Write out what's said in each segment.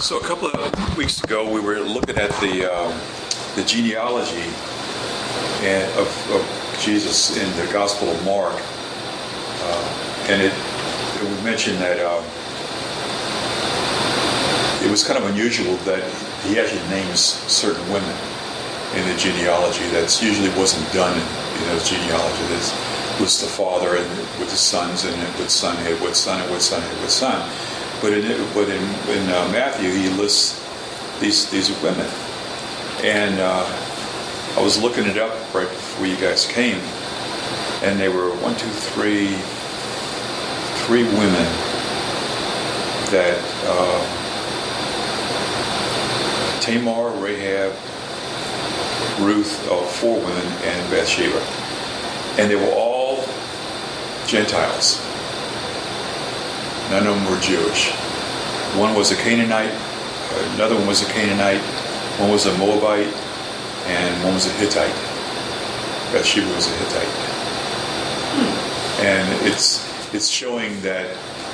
So a couple of weeks ago, we were looking at the genealogy of Jesus in the Gospel of Mark, and we mentioned that it was kind of unusual that he actually names certain women in the genealogy. That usually wasn't done in those genealogies. It was the father and with the sons, and what son had what son, and what son had what son. But in Matthew, he lists these women, and I was looking it up right before you guys came, and they were three women that Tamar, Rahab, Ruth, four women, and Bathsheba, and they were all Gentiles. None of them were Jewish. One was a Canaanite, another one was a Canaanite, one was a Moabite, and one was a Hittite. Bathsheba was a Hittite. And it's showing that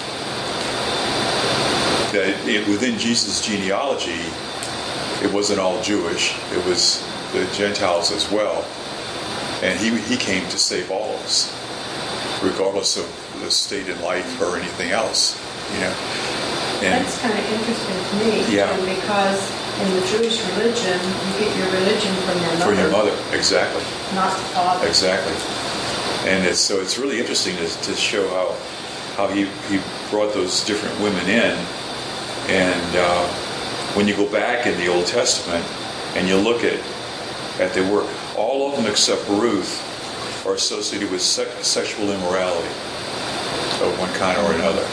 within Jesus' genealogy, it wasn't all Jewish. It was the Gentiles as well. And he came to save all of us, regardless of the state in life or anything else, And that's kind of interesting to me, yeah. too, because in the Jewish religion, you get your religion from your mother. From your mother, exactly. Not the father. Exactly. And it's really interesting to show how he brought those different women in, and when you go back in the Old Testament and you look at their work, all of them except Ruth are associated with sexual immorality of one kind or another.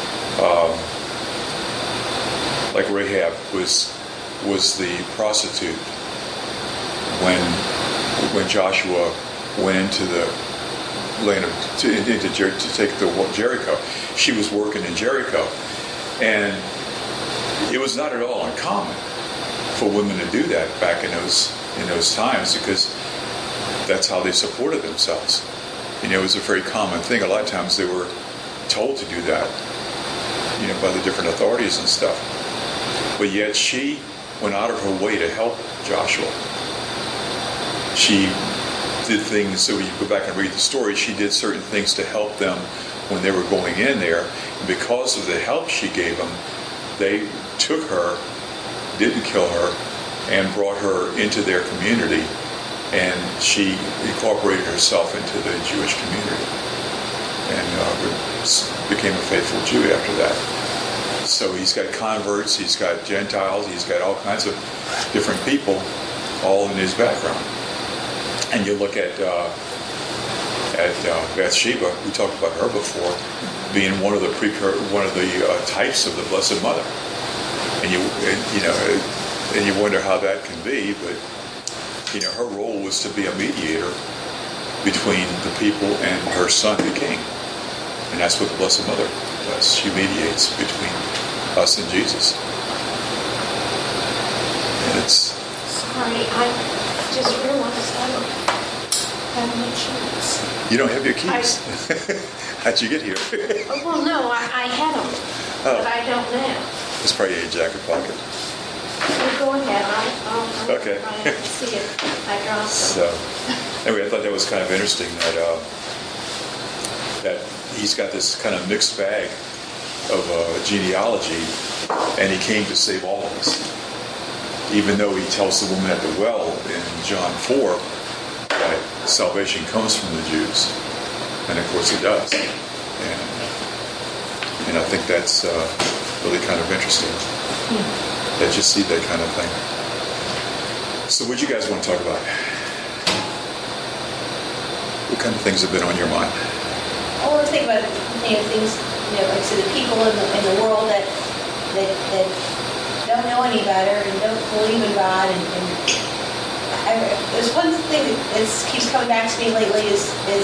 Like Rahab was the prostitute when Joshua went into the land to take the Jericho. She was working in Jericho, and it was not at all uncommon for women to do that back in those times, because that's how they supported themselves. It was a very common thing. A lot of times they were told to do that, by the different authorities and stuff. But yet she went out of her way to help Joshua. She did things, so you go back and read the story, she did certain things to help them when they were going in there. And because of the help she gave them, they took her, didn't kill her, and brought her into their community. And she incorporated herself into the Jewish community and became a faithful Jew after that. So he's got converts, he's got Gentiles, he's got all kinds of different people all in his background. And you look at Bathsheba, we talked about her before, being one of the types of the Blessed Mother. And you wonder how that can be, but her role was to be a mediator between the people and her son, the King. And that's what the Blessed Mother does. She mediates between us and Jesus. And it's... Sorry, I just realized I don't have my keys. You don't have your keys? How'd you get here? Well, no, I had them, but I don't now. It's probably in your jacket pocket. Well, go ahead. I'll okay. I see it. I dropped them. So, anyway, I thought that was kind of interesting that he's got this kind of mixed bag of genealogy, and he came to save all of us. Even though he tells the woman at the well in John 4 that salvation comes from the Jews, and of course it does. And I think that's really kind of interesting. That you see that kind of thing. So what do you guys want to talk about? What kind of things have been on your mind? I want to think about things, like I said, the people in the world that don't know any better and don't believe in God. There's one thing that keeps coming back to me lately is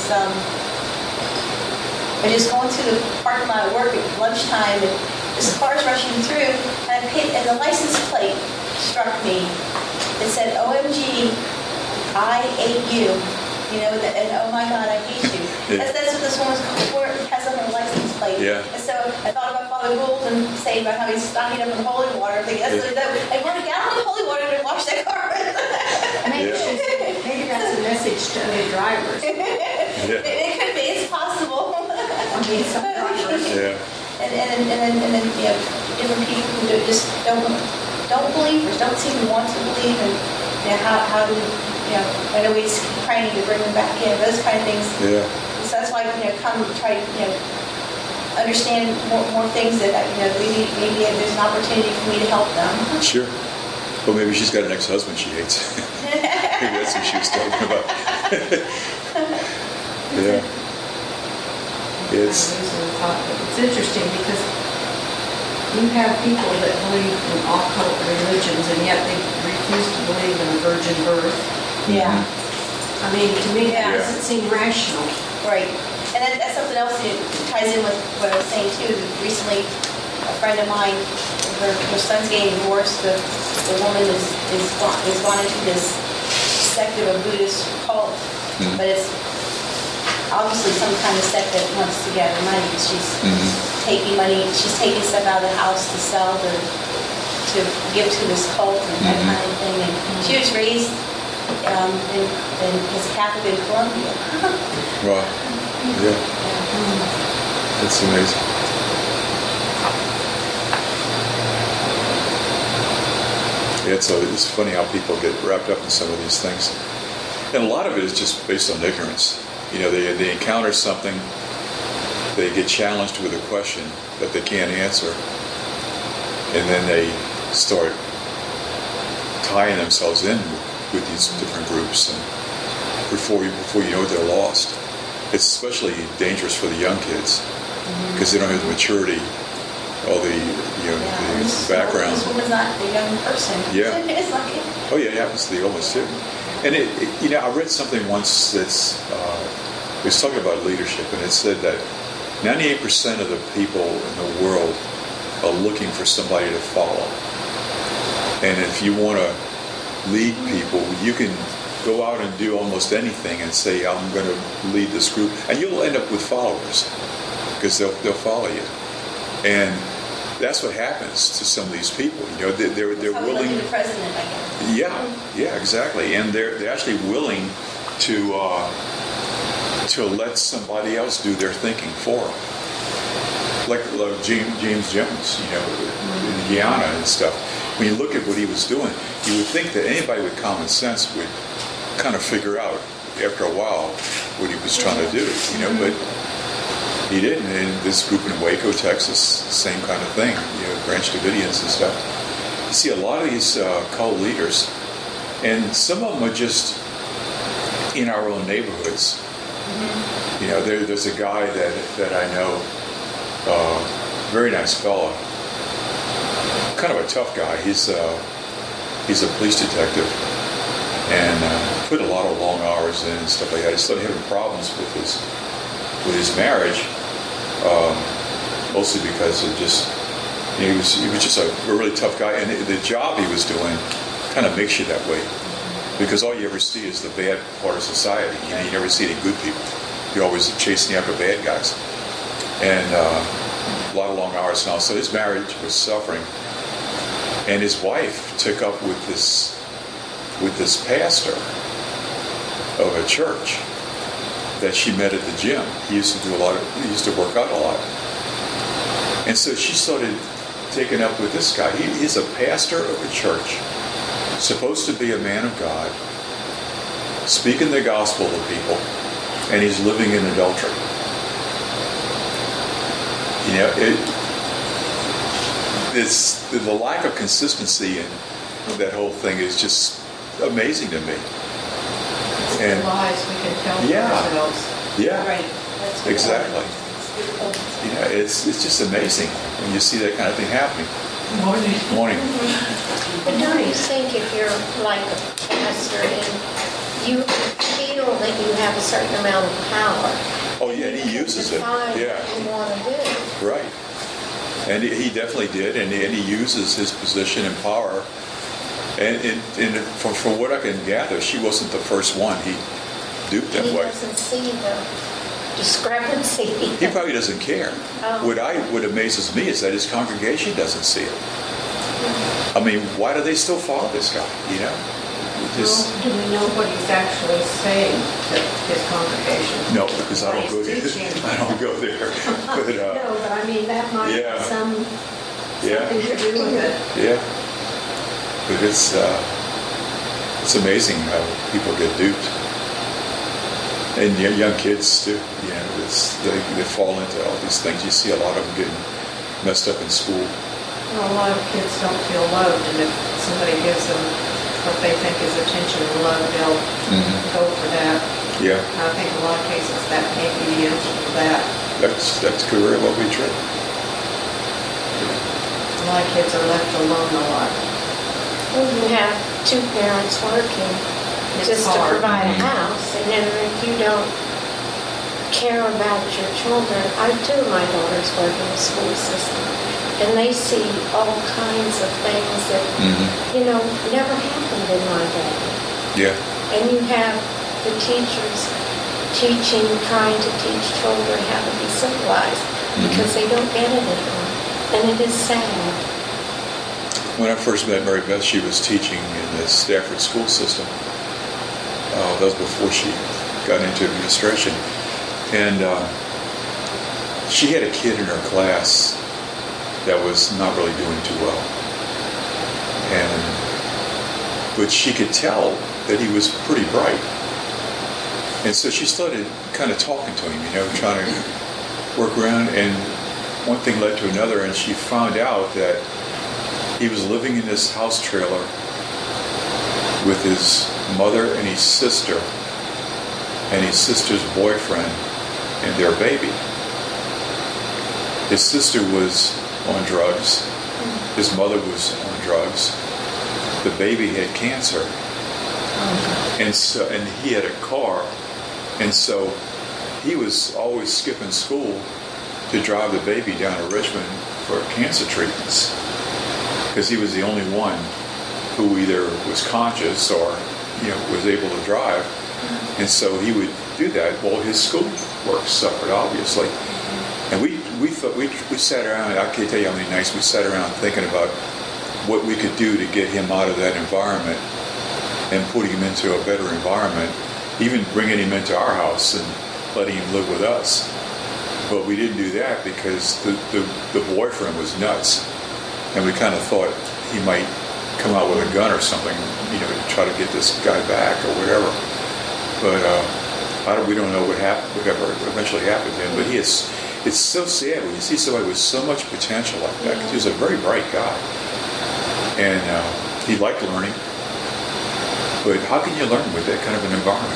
I just going through the parking lot at work at lunchtime, and this car's rushing through, and the license plate struck me. It said, "OMG, I ate you." And oh my God, I hate you. That's what this woman's has on her license plate. plate. Yeah. And so I thought about Father Gould and saying about how he's stocking up in holy water. I think that's I want a gallon of holy water to wash that carpet. Maybe that's a message to other drivers. Yeah. It could be. It's possible. I mean, some drivers. Yeah. And then different people who don't believe or don't seem to want to believe, and how do I know we just keep praying to bring them back in, those kind of things. Yeah. So that's why come try to understand more things that maybe there's an opportunity for me to help them. Sure. Well, maybe she's got an ex-husband she hates. Maybe that's what she was talking about. Yeah. It's interesting because you have people that believe in occult religions and yet they refuse to believe in a virgin birth. Yeah. I mean, to me, that Yeah. doesn't seem rational. Right. And that's something else that ties in with what I was saying too. Recently, a friend of mine, her son's getting divorced. The woman is gone into this sect of a Buddhist cult, but it's obviously some kind of sect that wants to gather money. She's taking money. She's taking stuff out of the house to sell to give to this cult and that kind of thing. And she was raised as a Catholic in Colombia. wow. Yeah. That's amazing. Yeah, it's funny how people get wrapped up in some of these things. And a lot of it is just based on ignorance. They encounter something, they get challenged with a question that they can't answer, and then they start tying themselves in with these different groups, and before you know it, they're lost. It's especially dangerous for the young kids because they don't have the maturity, all the the background. This woman's not a young person. Yeah. It's like, Oh yeah, it happens to the oldest too. And I read something once that's it was talking about leadership, and it said that 98% of the people in the world are looking for somebody to follow. And if you want to lead people, you can go out and do almost anything and say, I'm going to lead this group. And you'll end up with followers because they'll follow you. And that's what happens to some of these people. They're willing. the president, I guess. Yeah, exactly. And they're actually willing to let somebody else do their thinking for them. Like James Jones, in Guyana and stuff. When you look at what he was doing, you would think that anybody with common sense would kind of figure out after a while what he was trying to do, but he didn't. And this group in Waco, Texas, same kind of thing, Branch Davidians and stuff. You see a lot of these cult leaders, and some of them are just in our own neighborhoods. There's a guy that I know, very nice fella, kind of a tough guy. He's a police detective and put a lot of long hours in and stuff like that. He started having problems with his marriage, mostly because of just he was just a really tough guy, and the job he was doing kind of makes you that way because all you ever see is the bad part of society. You never see any good people. You're always chasing after bad guys, and a lot of long hours now. So his marriage was suffering, and his wife took up with this pastor of a church that she met at the gym. He used to work out a lot, and so she started taking up with this guy. He's a pastor of a church, supposed to be a man of God, speaking the gospel to people, and he's living in adultery. It's the lack of consistency in that whole thing is just amazing to me. It's the lies we can tell ourselves. Yeah, Right. That's what exactly. It's just amazing when you see that kind of thing happening. Morning. But don't you think if you're like a pastor and you feel that you have a certain amount of power? Oh yeah, and he uses it. Yeah. What you want to do. Right. And he definitely did, and he uses his position and power. And from what I can gather, she wasn't the first one he duped that And he way. doesn't see discrepancy. He probably doesn't care. Oh. What amazes me is that his congregation doesn't see it. I mean, why do they still follow this guy? You know, just Well, do we know what he's actually saying to his congregation? no, because I don't go there. He's teaching. I don't go there. But No, but I mean, that might Yeah. have something yeah, to do with it. yeah. But it's amazing how people get duped, and young kids too. You know, they fall into all these things. You see a lot of them getting messed up in school. Well, a lot of kids don't feel loved, and if somebody gives them what they think is attention and love, they'll go for that. Yeah, And I think in a lot of cases that may be the answer to that. that's could very well be true. A lot of kids are left alone a lot. Well, you have two parents working It's just to hard. provide a house, and then if you don't care about your children, two of my daughters work in the school system, and they see all kinds of things that, never happened in my day. Yeah, And you have the teachers trying to teach children how to be civilized because they don't get it at home. And it is sad. when I first met Mary Beth, she was teaching in the Stafford school system. That was before she got into administration, and she had a kid in her class that was not really doing too well, but she could tell that he was pretty bright, and so she started kind of talking to him, trying to work around, and one thing led to another, and she found out that he was living in this house trailer with his mother and his sister's boyfriend and their baby. His sister was on drugs. His mother was on drugs. The baby had cancer. And he had a car. And so he was always skipping school to drive the baby down to Richmond for cancer treatments, because he was the only one who either was conscious or was able to drive. And so he would do that while his school work suffered, obviously. And we sat around, I can't tell you how many nights we sat around thinking about what we could do to get him out of that environment and putting him into a better environment, even bringing him into our house and letting him live with us. But we didn't do that because the boyfriend was nuts, and we kind of thought he might come out with a gun or something, to try to get this guy back or whatever. But we don't know whatever eventually happened to him. But it's so sad when you see somebody with so much potential like that, because he was a very bright guy, and he liked learning. But how can you learn with that kind of an environment?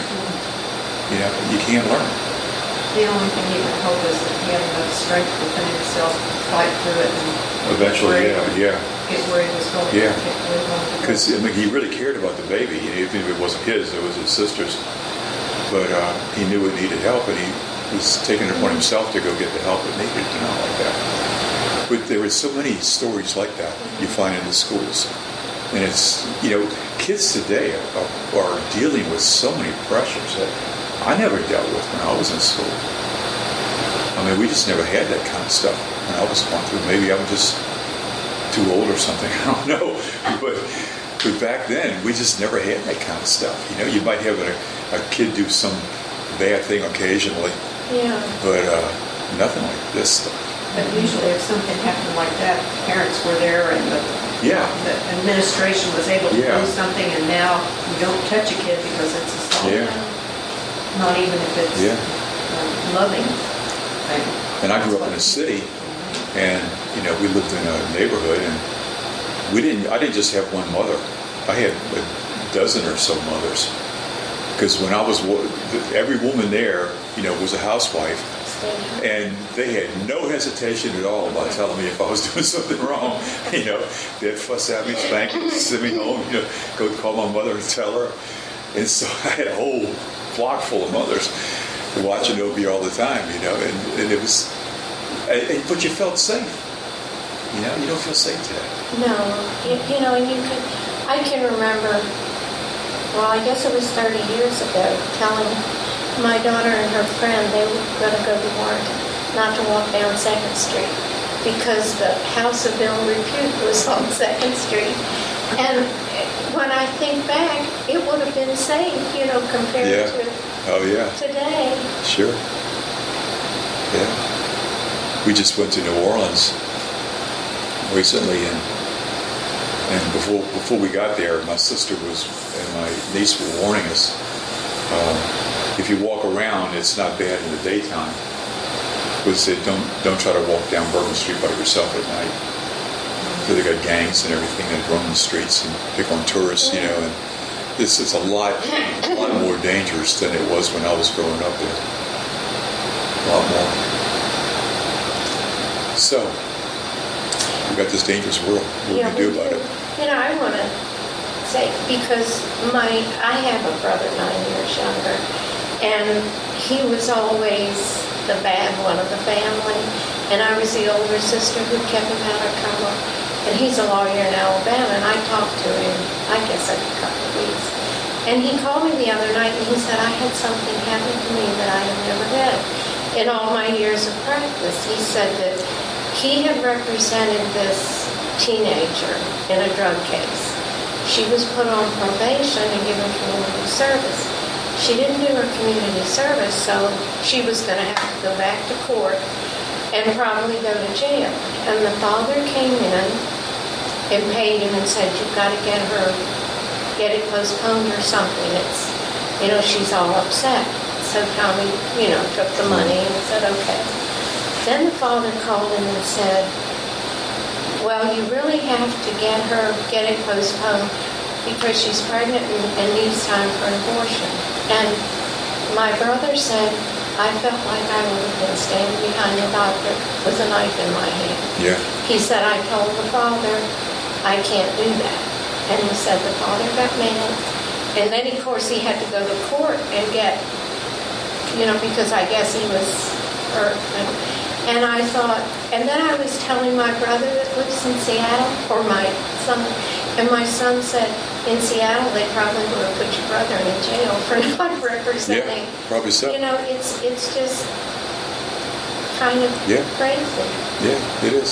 You can't learn. The only thing you can hope is that he had enough strength within himself to fight through it and Eventually, yeah. get where he was going. Yeah. To Because he really cared about the baby. Even if it wasn't his, it was his sister's. But he knew it needed help, and he was taking it upon himself to go get the help it needed, like that. But there were so many stories like that you find in the schools. And it's, kids today are dealing with so many pressures that I never dealt with when I was in school. I mean, we just never had that kind of stuff when I was going through. Maybe I was just too old or something. I don't know. But back then, we just never had that kind of stuff. You might have a kid do some bad thing occasionally. Yeah. But nothing like this stuff. But usually if something happened like that, parents were there and the administration was able to do something, and now you don't touch a kid because it's assault. Yeah. Not even if it's loving thing. And I grew up in a city, and we lived in a neighborhood, and I didn't just have one mother. I had a dozen or so mothers, because when I was, every woman there, was a housewife, and they had no hesitation at all about telling me if I was doing something wrong. They'd fuss at me, spank me, send me home, go call my mother and tell her. And so I had a whole flock full of mothers watching over you all the time, and it was, but you felt safe. You don't feel safe today. No, and I can remember, well, I guess it was 30 years ago, telling my daughter and her friend, they were going to go to Warrenton, not to walk down 2nd Street, because the house of ill repute was on 2nd Street. And when I think back, it would have been safe, compared to today. Sure. Yeah. We just went to New Orleans recently, and before we got there, my sister and my niece were warning us. If you walk around, it's not bad in the daytime. But they said don't try to walk down Bourbon Street by yourself at night. So they got gangs and everything that roam the streets and pick on tourists, and this is a lot more dangerous than it was when I was growing up there. A lot more. So we got this dangerous world. What do we do about it? I want to say, because I have a brother 9 years younger, and he was always the bad one of the family, and I was the older sister who kept him out of trouble. And he's a lawyer in Alabama, and I talked to him, I guess, every couple of weeks. And he called me the other night, and he said, I had something happen to me that I have never had in all my years of practice. He said that he had represented this teenager in a drug case. She was put on probation and given community service. She didn't do her community service, so she was going to have to go back to court and probably go to jail. And the father came in and paid him and said, you've got to get it postponed or something. She's all upset. So Tommy, took the money and said, okay. Then the father called him and said, well, you really have to get it postponed because she's pregnant and needs time for an abortion. And my brother said, I felt like I would have been standing behind the doctor with a knife in my hand. Yeah. He said, I told the father, I can't do that. And he said the father got mad. And then, of course, he had to go to court and get, because I guess he was hurt. And I thought, and then I was telling my brother that lives in Seattle, or my son, and my son said, in Seattle, they probably would have put your brother in jail for not representing. Yeah, probably so. It's just kind of crazy. Yeah, it is.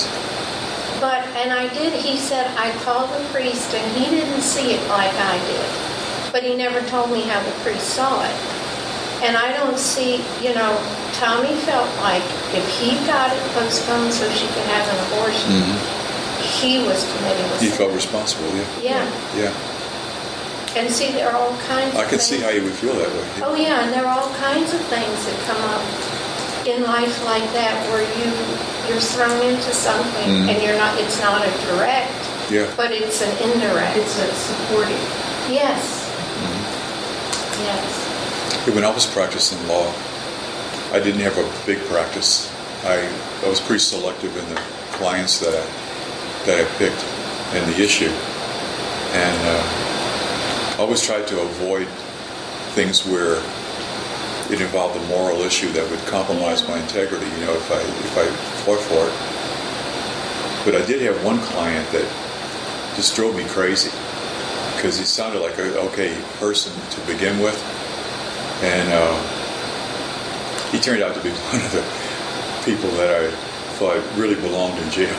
He said, I called the priest, and he didn't see it like I did. But he never told me how the priest saw it. And I don't see, Tommy felt like if he got it postponed so she could have an abortion, he was committing a sin. He felt responsible, Yeah. And see, there are all kinds of things. I can see how you would feel that way. Oh, yeah, and there are all kinds of things that come up in life like that where you're thrown into something and it's not a direct, but it's an indirect. It's a supporting. Yes. Yes. When I was practicing law, I didn't have a big practice. I was pretty selective in the clients that I picked and the issue. And I always tried to avoid things where it involved a moral issue that would compromise my integrity, if I fought for it. But I did have one client that just drove me crazy because he sounded like an okay person to begin with. And he turned out to be one of the people that I thought really belonged in jail.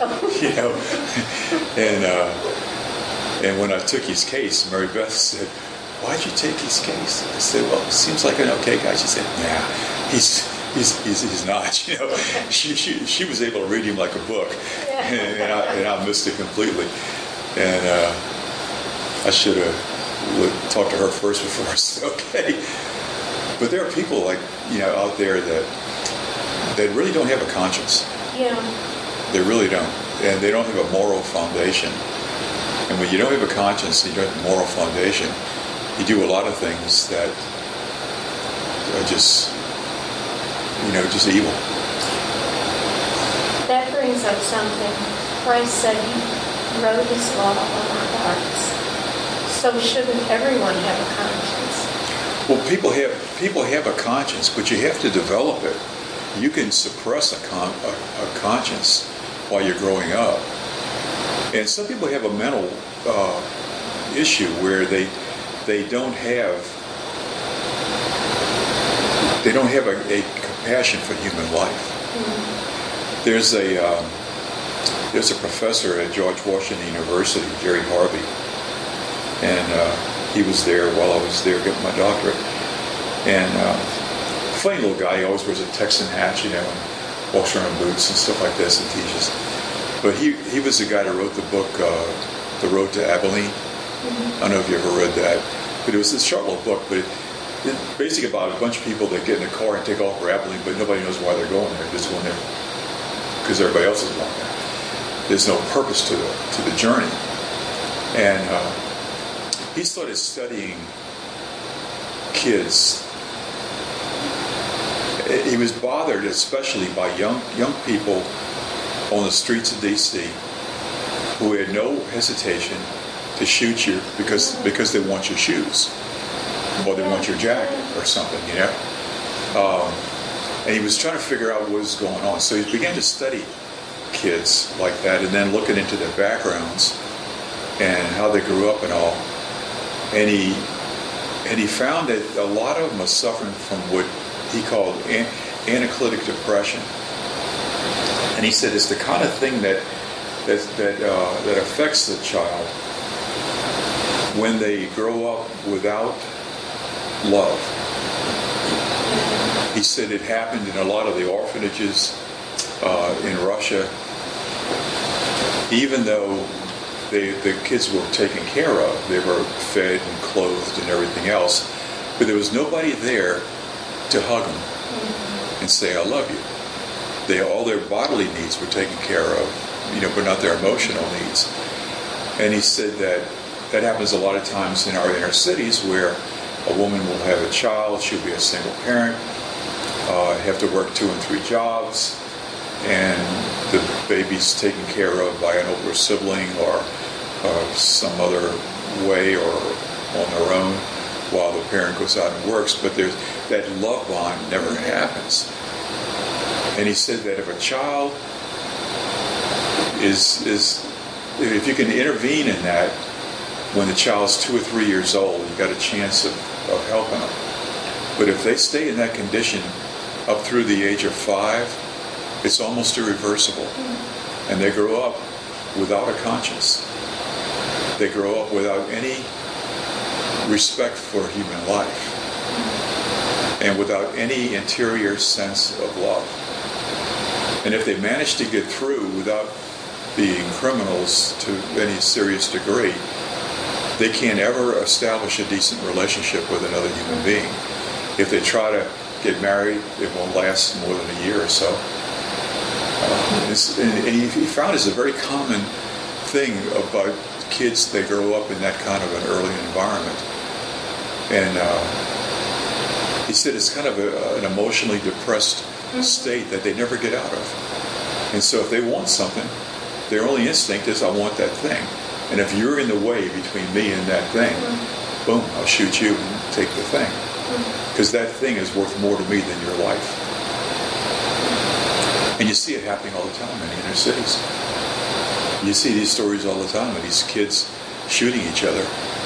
And when I took his case, Mary Beth said, why'd you take his case? I said, well, it seems like an okay guy. She said, nah, he's not. She was able to read him like a book, and I missed it completely. And I should have talked to her first before I said okay. But there are people out there that really don't have a conscience. Yeah. They really don't, and they don't have a moral foundation. And when you don't have a conscience, you don't have a moral foundation, you do a lot of things that are just evil. That brings up something. Christ said he wrote his law on our hearts. So shouldn't everyone have a conscience? Well, people have a conscience, but you have to develop it. You can suppress a conscience while you're growing up. And some people have a mental issue where they don't have they don't have a compassion for human life. Mm-hmm. There's a professor at George Washington University, Jerry Harvey, and he was there while I was there getting my doctorate. And funny little guy. He always wears a Texan hat, and walks around in boots and stuff like this and teaches. But he was the guy that wrote the book, The Road to Abilene. Mm-hmm. I don't know if you ever read that, but it was this short little book, but it's basically about a bunch of people that get in a car and take off for Abilene, but nobody knows why they're going there. They're just going there because everybody else is going there. There's no purpose to the journey. And he started studying kids. He was bothered especially by young people on the streets of D.C. who had no hesitation to shoot you because they want your shoes or they want your jacket or something, and he was trying to figure out what was going on. So he began to study kids like that and then looking into their backgrounds and how they grew up and all. And he found that a lot of them are suffering from what he called analytic depression. And he said it's the kind of thing that affects the child when they grow up without love. He said it happened in a lot of the orphanages in Russia. Even though the kids were taken care of, they were fed and clothed and everything else, but there was nobody there to hug them and say, I love you. All their bodily needs were taken care of, but not their emotional needs. And he said that happens a lot of times in our inner cities where a woman will have a child, she'll be a single parent, have to work 2 and 3 jobs, and the baby's taken care of by an older sibling or some other way or on their own while the parent goes out and works, but that love bond never happens. And he said that if a child is if you can intervene in that when the child's 2 or 3 years old, you've got a chance of helping them. But if they stay in that condition up through the age of 5, it's almost irreversible. And they grow up without a conscience. They grow up without any respect for human life and without any interior sense of love. And if they manage to get through without being criminals to any serious degree, they can't ever establish a decent relationship with another human being. If they try to get married, it won't last more than a year or so. And he found it's a very common thing about kids that grow up in that kind of an early environment. And he said it's kind of an emotionally depressed state that they never get out of. And so if they want something, their only instinct is, I want that thing. And if you're in the way between me and that thing, boom, I'll shoot you and take the thing. Because that thing is worth more to me than your life. And you see it happening all the time in inner cities. You see these stories all the time of these kids shooting each other.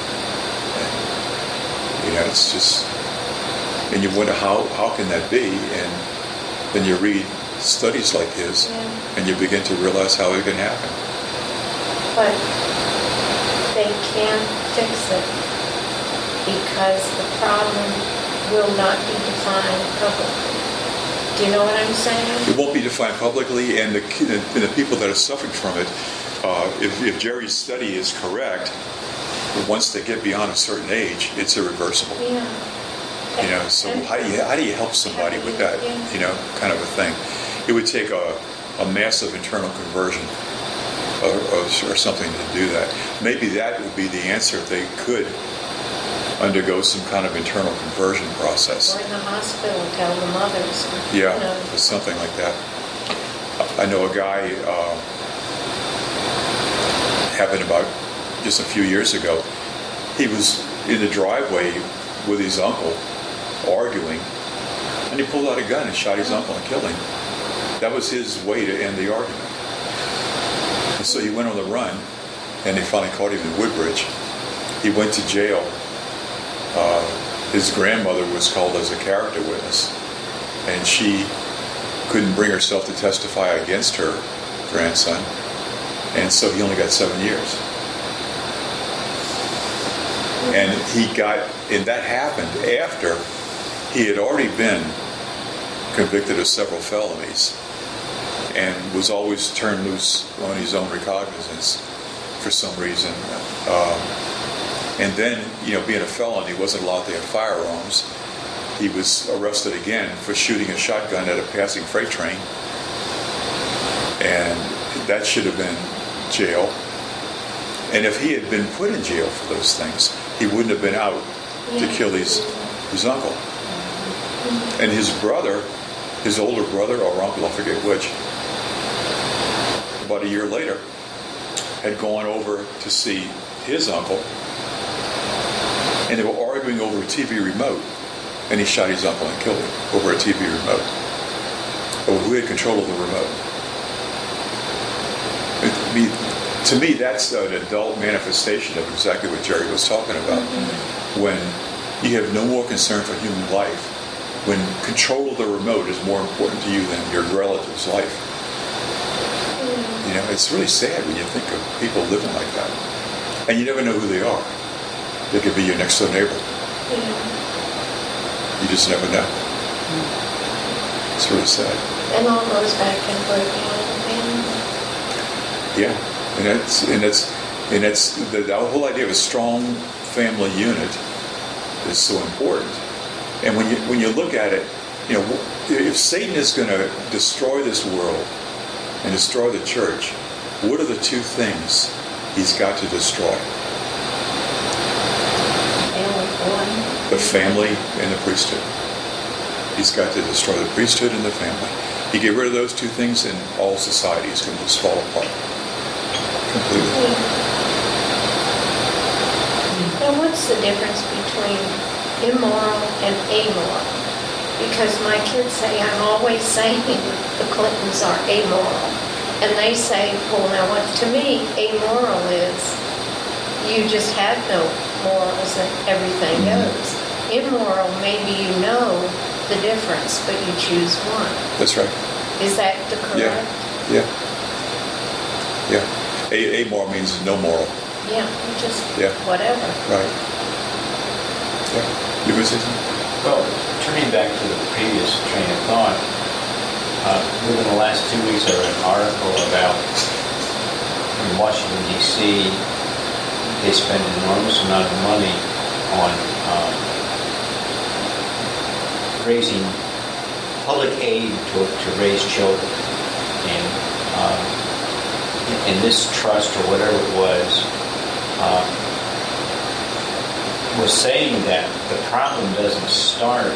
And, it's just... And you wonder, how can that be? And then you read studies like his, and you begin to realize how it can happen. But they can't fix it because the problem will not be defined publicly. Do you know what I'm saying? It won't be defined publicly, and the people that are suffering from it, if Jerry's study is correct, once they get beyond a certain age, it's irreversible. Yeah. So how do you help somebody with that, kind of a thing? It would take a massive internal conversion or something to do that. Maybe that would be the answer if they could undergo some kind of internal conversion process. Or in the hospital, tell the mothers. Yeah, something like that. I know a guy, happened about just a few years ago. He was in the driveway with his uncle, arguing, and he pulled out a gun and shot his uncle and killed him. That was his way to end the argument. And so he went on the run, and they finally caught him in Woodbridge. He went to jail. His grandmother was called as a character witness. and she couldn't bring herself to testify against her grandson, and so he only got 7 years. And that happened after he had already been convicted of several felonies and was always turned loose on his own recognizance for some reason. And then, being a felon, he wasn't allowed to have firearms. He was arrested again for shooting a shotgun at a passing freight train. And that should have been jail. And if he had been put in jail for those things, he wouldn't have been out to kill his uncle. And his brother, his older brother or uncle, I forget which, about a year later, had gone over to see his uncle, and they were arguing over a TV remote, and he shot his uncle and killed him over a TV remote. Or who had control of the remote? To me, that's an adult manifestation of exactly what Jerry was talking about. When you have no more concern for human life, when control of the remote is more important to you than your relative's life. It's really sad when you think of people living like that. And you never know who they are. They could be your next door neighbor. You just never know. It's really sad. And all goes back and breaking out of the family. Yeah. And that's the whole idea of a strong family unit is so important. And when you look at it, if Satan is going to destroy this world and destroy the church, what are the two things he's got to destroy? The family and the priesthood. He's got to destroy the priesthood and the family. You get rid of those two things, and all society is going to just fall apart. Completely. And what's the difference between immoral and amoral? Because my kids say I'm always saying the Clintons are amoral. And they say, well, now what to me amoral is you just have no morals and everything goes. Immoral, maybe you know the difference, but you choose one. That's right. Is that the correct? Yeah. Amoral means no moral. Yeah, just whatever. Right. Yeah. You were saying something? Well, turning back to the previous train of thought, within the last 2 weeks I read an article about in Washington, D.C., they spend an enormous amount of money on raising public aid to raise children. And this trust, or whatever it was saying that the problem doesn't start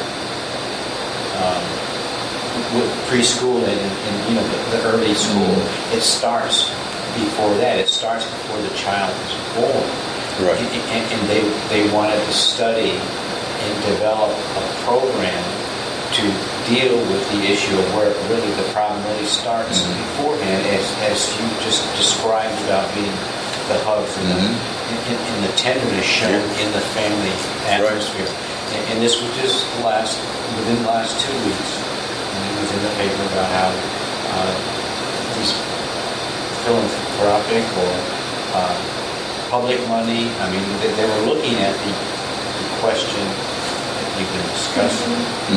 with preschool and the early school. It starts before that. It starts before the child is born. Right. And they wanted to study and develop a program to deal with the issue of where really the problem really starts beforehand, as you just described about being the hugs and the tenderness shown in the family atmosphere. Right. And this was just within the last 2 weeks. And it was in the paper about how these philanthropic or public money, they were looking at the question that you've been discussing.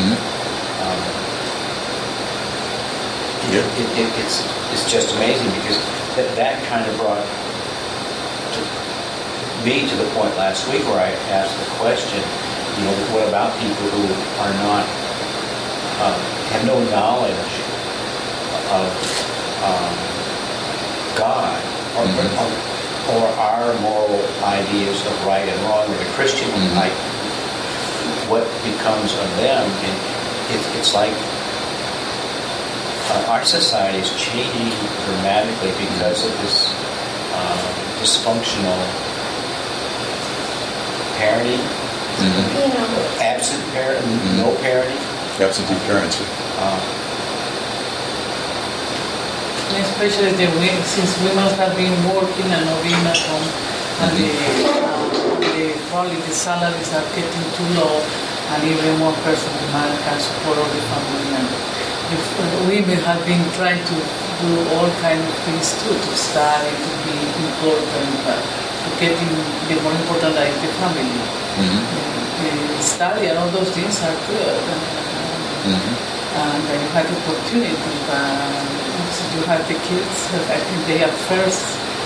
It's just amazing, because that kind of brought me to the point last week where I asked the question, what about people who are not, have no knowledge of God or our moral ideas of right and wrong, or the Christian life, what becomes of them? And it's like our society is changing dramatically because of this dysfunctional parenting, absent parenting, no parenting. Absentee parents. Especially since women have been working and not being at home, and probably the salaries are getting too low, and even one person, the man, can support all the family. And if, women have been trying to do all kinds of things too, to study, to be important, to getting the more important like the family. Study and all those things are good. And you have the opportunity, so you have the kids. I think they are first.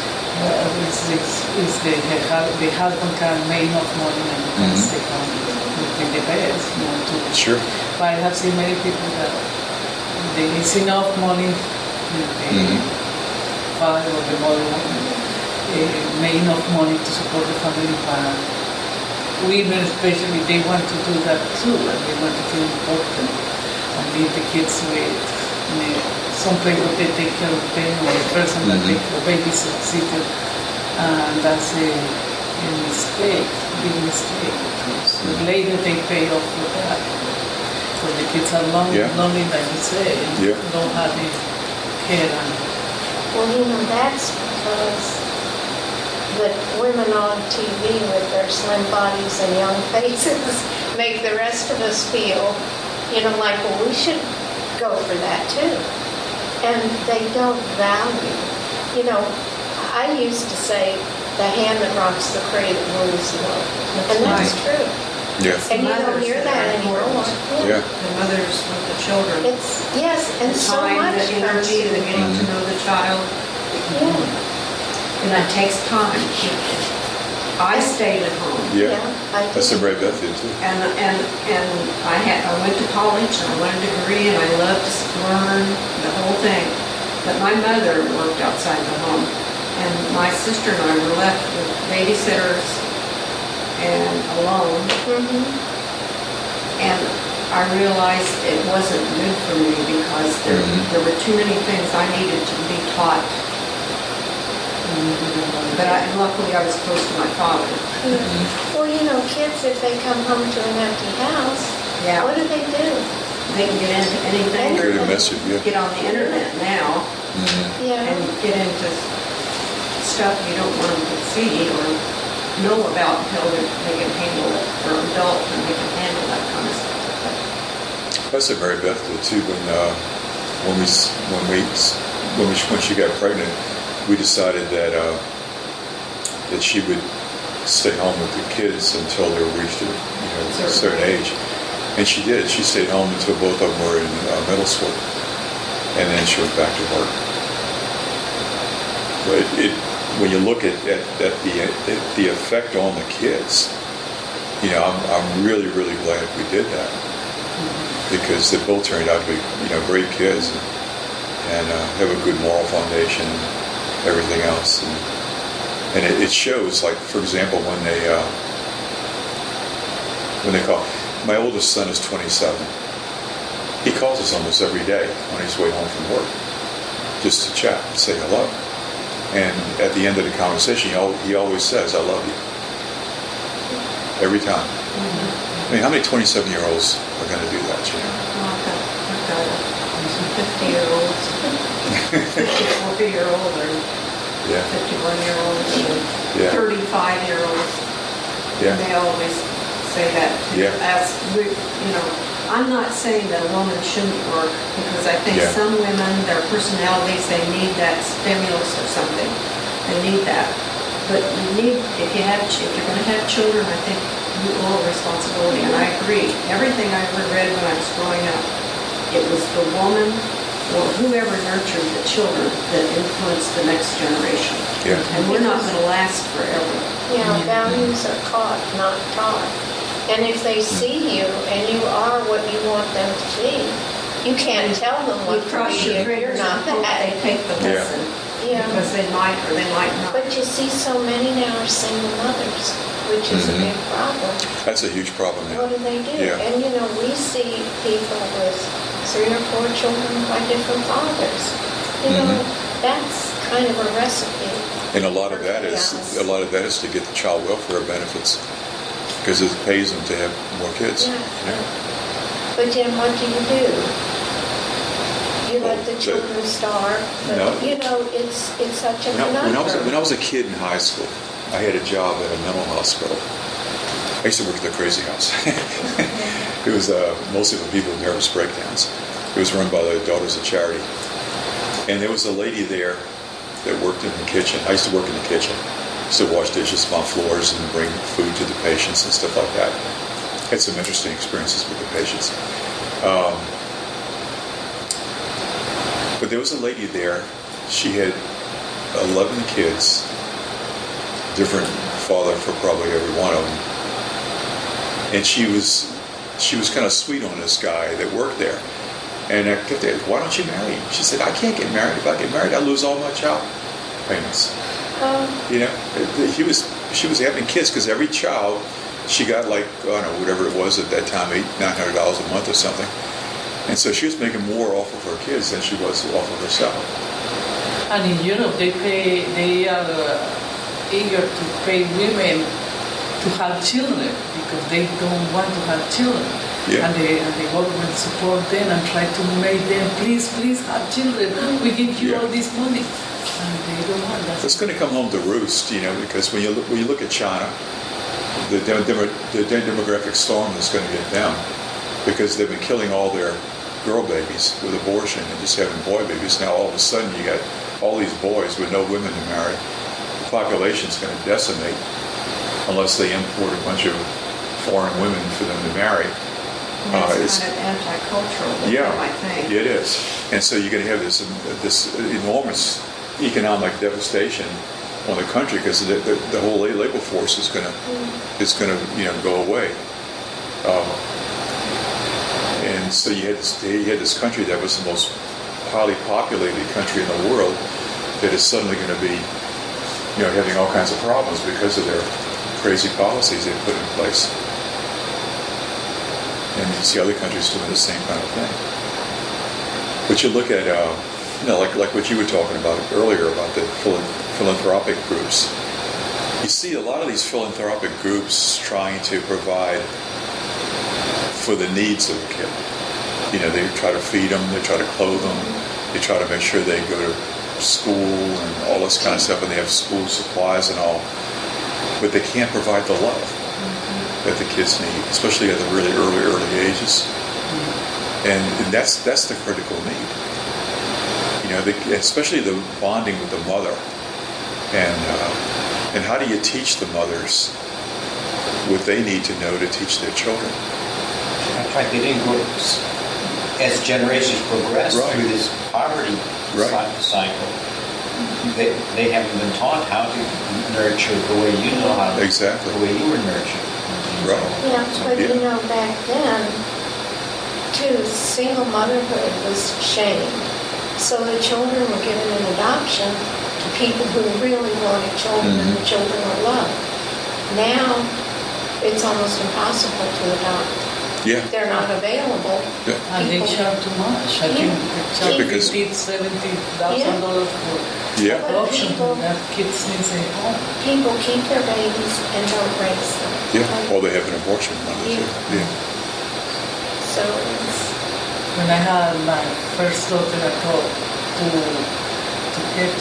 Is the husband can make enough money and can stay home with the best. Sure. But I have seen many people that there is enough money. The father or the mother make enough money to support the family, but women especially, they want to do that too, and they want to feel important and leave the kids with some place where they take care of them, or a person that take care of babysitter, and that's a mistake, big mistake. So later they pay off for that. So the kids are lonely, like you say, and don't have any care. Well, that's because the women on TV with their slim bodies and young faces make the rest of us feel, like, well, we should go for that too. And they don't value. I used to say, the hand that rocks the cradle rules the world. And that's true. Yeah. And you don't hear that anymore. Yeah. The mothers with the children. And the so time, much the energy, the getting to know the child. Yeah. And that takes time. I stayed at home. Yeah. I That's did. the Ray Beth did too. And I went to college and I wanted a degree and I loved to learn the whole thing. But my mother worked outside the home, and my sister and I were left with babysitters and alone. And I realized it wasn't good for me because there were too many things I needed to be taught. But luckily I was close to my father. Well, kids, if they come home to an empty house, what do? They can get into anything. Create a message, Get on the internet now and get into stuff you don't want them to see or know about until they can handle it. They're adult and they can handle that kind of stuff. That's the Mary Beth did too. When she got pregnant, we decided that she would stay home with the kids until they reached a certain age, and she did. She stayed home until both of them were in middle school, and then she went back to work. But when you look at the effect on the kids, I'm really, really glad we did that, because they both turned out to be great kids and have a good moral foundation and everything else. And it shows, like, for example, when they call. My oldest son is 27. He calls us almost every day on his way home from work, just to chat, say hello. And at the end of the conversation, he always says, "I love you." Every time. I mean, how many 27-year-olds are going to do that, Gina? I've got 50-year-olds, 54-year-old, or 51-year-olds, or 35-year-olds. Yeah. And they always say that to us. I'm not saying that a woman shouldn't work, because I think some women, their personalities, they need that stimulus or something. They need that. But if you're going to have children, I think you owe responsibility. And I agree. Everything I ever read when I was growing up, it was the woman or whoever nurtured the children that influenced the next generation. Yeah. And we're not going to last forever. Values are caught, not taught. And if they see you and you are what you want them to be, you can't tell them what to cross be your if you're fingers not and hope that. they take the lesson. Because they might or they might not. But you see, so many now are single mothers, which is a big problem. That's a huge problem now. What do they do? Yeah. And we see people with 3 or 4 children by different fathers. That's kind of a recipe. And a lot of that is to get the child welfare benefits, because it pays them to have more kids. But then what do? You let the children starve. It's such a conundrum. When I was a kid in high school, I had a job at a mental hospital. I used to work at the Crazy House. It was mostly for people with nervous breakdowns. It was run by the Daughters of Charity. And there was a lady there that worked in the kitchen. I used to work in the kitchen. Used to wash dishes, mop floors, and bring food to the patients and stuff like that. Had some interesting experiences with the patients. But there was a lady there. She had 11 kids, different father for probably every one of them. And she was kind of sweet on this guy that worked there. And I kept saying, why don't you marry him? She said, I can't get married. If I get married, I lose all my child payments. You know, she was having kids because every child, she got like, I don't know, whatever it was at that time, $900 a month or something. And so she was making more off of her kids than she was off of herself. And in Europe, they are eager to pay women to have children because they don't want to have children. Yeah. And the government support them and try to make them, please have children. We give you all this money. And they don't want that. It's going to come home to roost, you know, because when you look at China, the demographic storm is going to get them because they've been killing all their girl babies with abortion and just having boy babies. Now all of a sudden you got all these boys with no women to marry. The population's going to decimate unless they import a bunch of foreign women for them to marry. It's kind of anti-cultural, yeah, I think. It is. And so you're going to have this enormous economic devastation on the country because the whole labor force is going to go away. And so you had this country that was the most highly populated country in the world that is suddenly going to be, having all kinds of problems because of their crazy policies they put in place. And you see other countries doing the same kind of thing. But you look at, like what you were talking about earlier about the philanthropic groups. You see a lot of these philanthropic groups trying to provide for the needs of a kid. They try to feed them, they try to clothe them, they try to make sure they go to school and all this kind of stuff, and they have school supplies and all. But they can't provide the love that the kids need, especially at the really early ages. And that's the critical need. Especially the bonding with the mother. And how do you teach the mothers what they need to know to teach their children? In fact, they didn't go, as generations progress through this poverty cycle, they haven't been taught how to nurture the way you know how to. Exactly. The way you were nurtured. Right. Yeah, but back then, too, single motherhood was shamed. So the children were given an adoption to people who really wanted children, and the children were loved. Now, it's almost impossible to adopt. Yeah. They're not available. Yeah. And they charge too much. I think they charge $70,000 for adoption. That kids needs a home. People keep their babies and don't raise them. Yeah, or they have an abortion. Yeah. So it's... When I had my first daughter, I thought to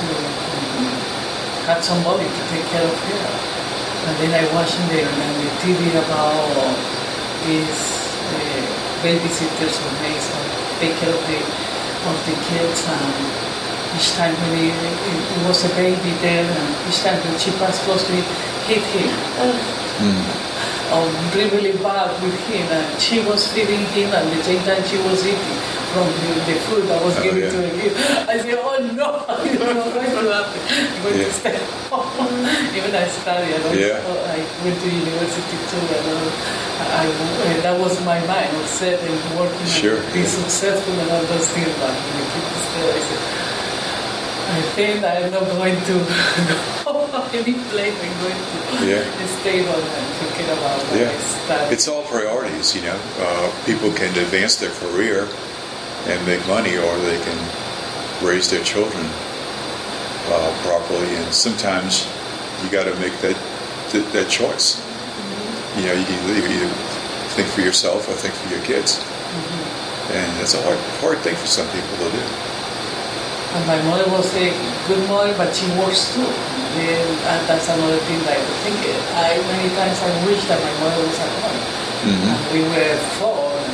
have somebody to take care of her. And then I watched on the TV about these babysitters or maids that take care of the kids. And each time when it was a baby there, and each time when she passed close to him, hit him. Really bad with him, and she was feeding him, and at the same time she was eating from the food I was giving to him. I said, oh no, it's not going to happen. I'm going to stay home. Even I studied, I went to university too, and that was my mind, I was set and working and be successful and all those things, but when the kids still, I said, I think I'm not going to go any place. I'm going to stay home and thinking about my study. It's all priorities, people can advance their career and make money, or they can raise their children properly. And sometimes you got to make that choice. You can either think for yourself or think for your kids. And it's a hard thing for some people to do. And my mother was a good mother, but she works too. And that's another thing that I think. Many times I wish that my mother was at home. And we were 4,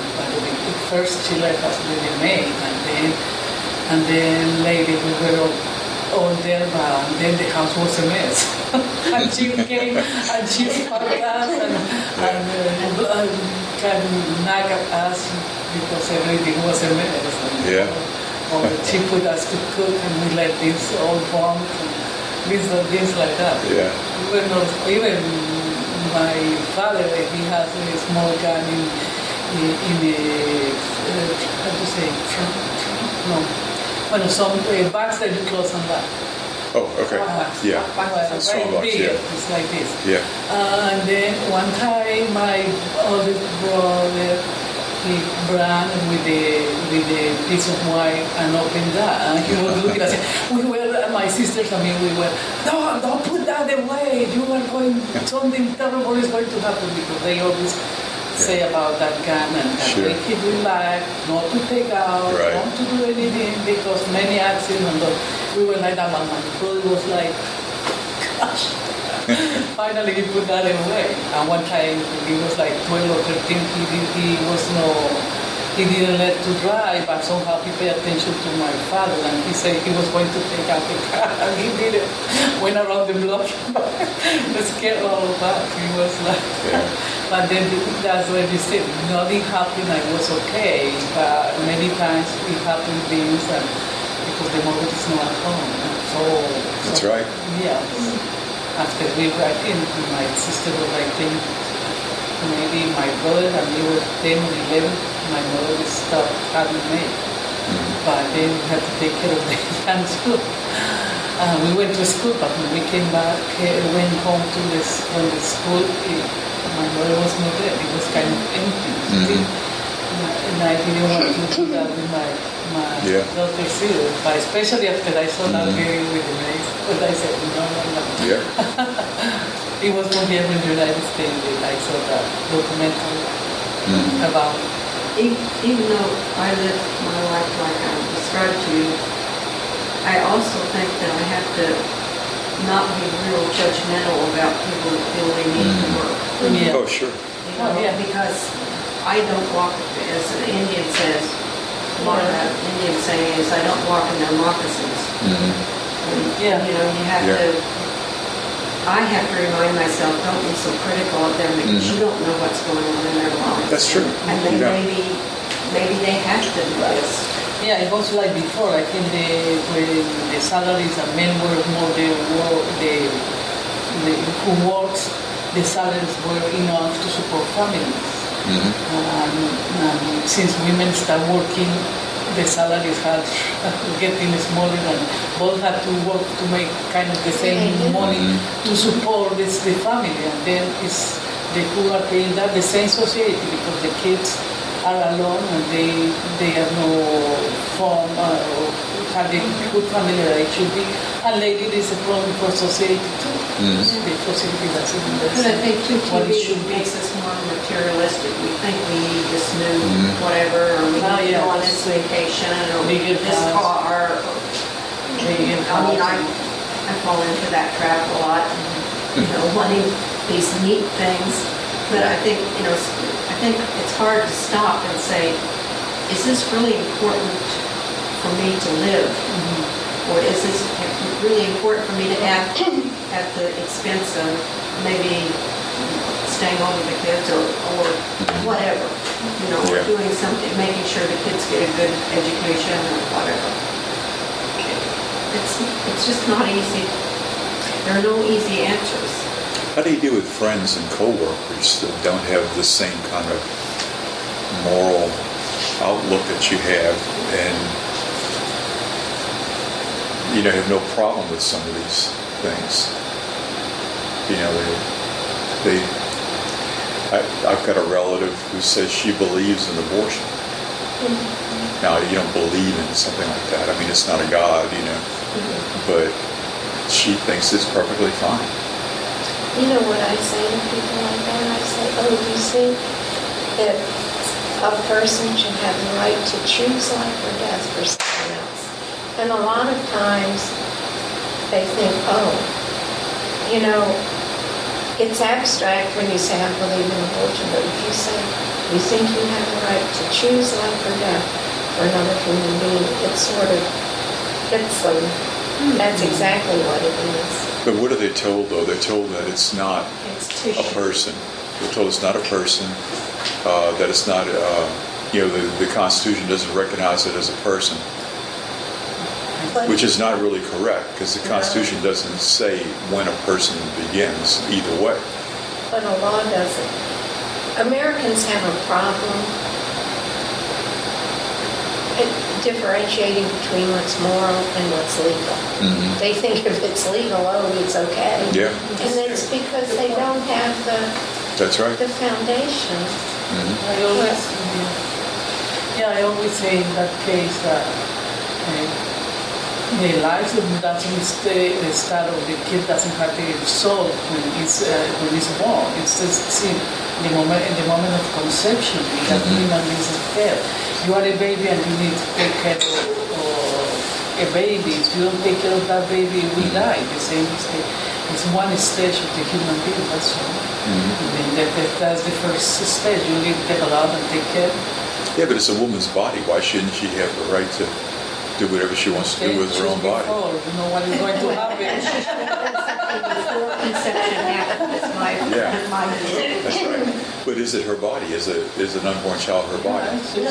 first she left us with a maid, and then later we were all there, but then the house was a mess. And she came and she found us and kind of nag at us because everything was a mess. And, she put us to cook and we let this all bump and things like that. Yeah. Even my father, he has a small gun in a how to say, some bags that you close on that. Oh, okay. Yeah. Very big. Yeah. It's like this. Yeah. And then one time my oldest brother, he ran with a piece of wine and opened that, and he was looking at it. My sisters and me, we were, no, don't put that away. You are going, something terrible is going to happen, because they always say about that gun and they keep it back, not to take out, not to do anything, because many accidents. We were like that, and my brother was like, gosh. Finally, he put that away. And one time, he was like 12 or 13. He didn't let to drive, but somehow he paid attention to my father, and he said he was going to take out the car, and he did it. Went around the block, scared all of that. He was like, but then that's when he said, nothing happened, I was okay, but many times it happened things, and because the mother is not at home. That's right. Yeah. After we were in, my sister was like 10, maybe my brother and me were 10 or 11, my mother stopped having me. But then we had to take care of the young school. We went to school, but when we came back, went home to from the school, my mother was not there. It was kind of empty. And I didn't want to do that with my daughter's either. But especially after I saw that girl with the maid, but I said, no. Yeah. It was when here in the United States that I saw that documentary about. Even though I lived my life like I described to you, I also think that I have to not be real judgmental about people that feel they need to work. Yeah. Oh, sure. Because I don't walk, as an Indian says, Indian saying is, I don't walk in their moccasins. And, you have to, I have to remind myself, don't be so critical of them, because you don't know what's going on in their lives. That's true. And then maybe they have to do this. Yeah, it was like before, like when the salaries and men were more who works, the salaries were enough to support families. And since women start working, the salaries had getting smaller, and both had to work to make kind of the same money to support the family. And then the who are paying that, the same society, because the kids are alone and they have no form or have a good family that it should be. And lately it is a problem for society too. The society doesn't But I think too, what it TV should be. makes us more materialistic. We think we need this new whatever, or we need to go on this vacation, or we need this car. I fall into that trap a lot. Wanting these neat things. But I think it's hard to stop and say, is this really important for me to live? Or is this really important for me to have at the expense of maybe staying home with the kids or whatever? Or doing something, making sure the kids get a good education or whatever. It's just not easy. There are no easy answers. How do you deal with friends and co-workers that don't have the same kind of moral outlook that you have, and have no problem with some of these things? I've got a relative who says she believes in abortion. Now, you don't believe in something like that. I mean, it's not a God, but she thinks it's perfectly fine. You know what I say to people like that? I say, do you think that a person should have the right to choose life or death for someone else? And a lot of times they think, it's abstract when you say, I believe in abortion, but if you say, you think you have the right to choose life or death for another human being, it sort of hits them. That's exactly what it is. But what are they told, though? They're told that it's not It's a tissue. person. They're told it's not a person, that it's not, the Constitution doesn't recognize it as a person, But which is not really correct, because the Constitution doesn't say when a person begins either way. But a law doesn't. Americans have a problem differentiating between what's moral and what's legal. Mm-hmm. They think if it's legal, it's okay. Yeah, And it's because they don't have that's right. the foundation. Mm-hmm. I always say in that case that the life doesn't start, or the kid doesn't have the soul when it's born. It's just in the moment of conception. That human is there. You are a baby and you need to take care of a baby. If you don't take care of that baby, it will die. The same mistake. It's one stage of the human being. That's all. I mean, that's the first stage. You need to take a lot and take care. Yeah, but it's a woman's body. Why shouldn't she have the right to do whatever she wants to do with her own body? You know what is going to happen. Before conception happens, my view. That's right. But is it her body? Is an unborn child her body?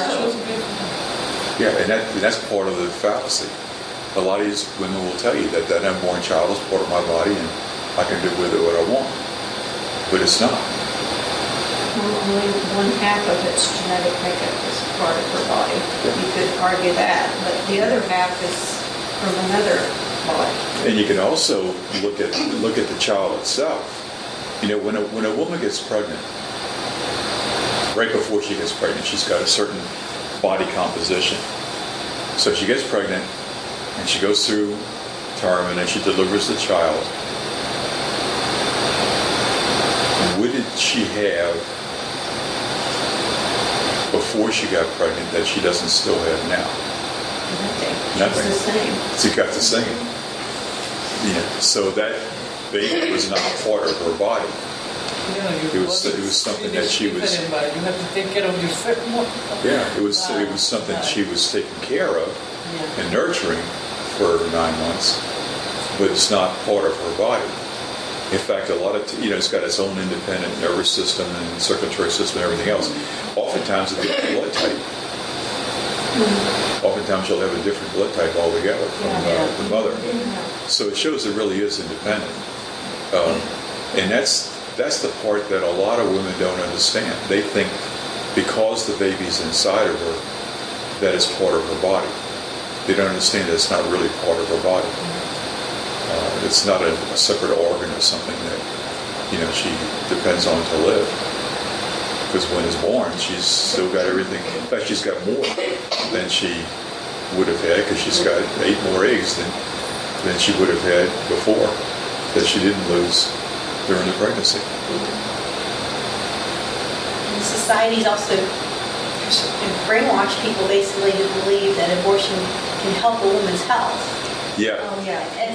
Yeah, and that's part of the fallacy. A lot of these women will tell you that unborn child is part of my body and I can do with it what I want. But it's not. Well, only one half of its genetic makeup is part of her body. You could argue that, but the other half is from another body. And you can also look at the child itself. You know, when a woman gets pregnant, right before she gets pregnant, she's got a certain body composition. So she gets pregnant, and she goes through term, and then she delivers the child. What did she have before she got pregnant that she doesn't still have now? Nothing. It's the same. She got the same. So that baby was not part of her body. It was something that she was. You have to take care of yourself more. Yeah, it was something she was taking care of and nurturing for 9 months, but it's not part of her body. In fact, a lot of it's got its own independent nervous system and circulatory system and everything else. Oftentimes, it's a blood type. Oftentimes, you'll have a different blood type altogether from the mother. So it shows it really is independent, and that's the part that a lot of women don't understand. They think because the baby's inside of her, that it's part of her body. They don't understand that it's not really part of her body. It's not a separate organ or something that she depends on to live. Because when it's born, she's still got everything. In fact, she's got more than she would have had because she's got 8 more eggs than she would have had before that she didn't lose during the pregnancy. And society's also brainwashed people basically to believe that abortion can help a woman's health. Yeah. Oh, yeah. And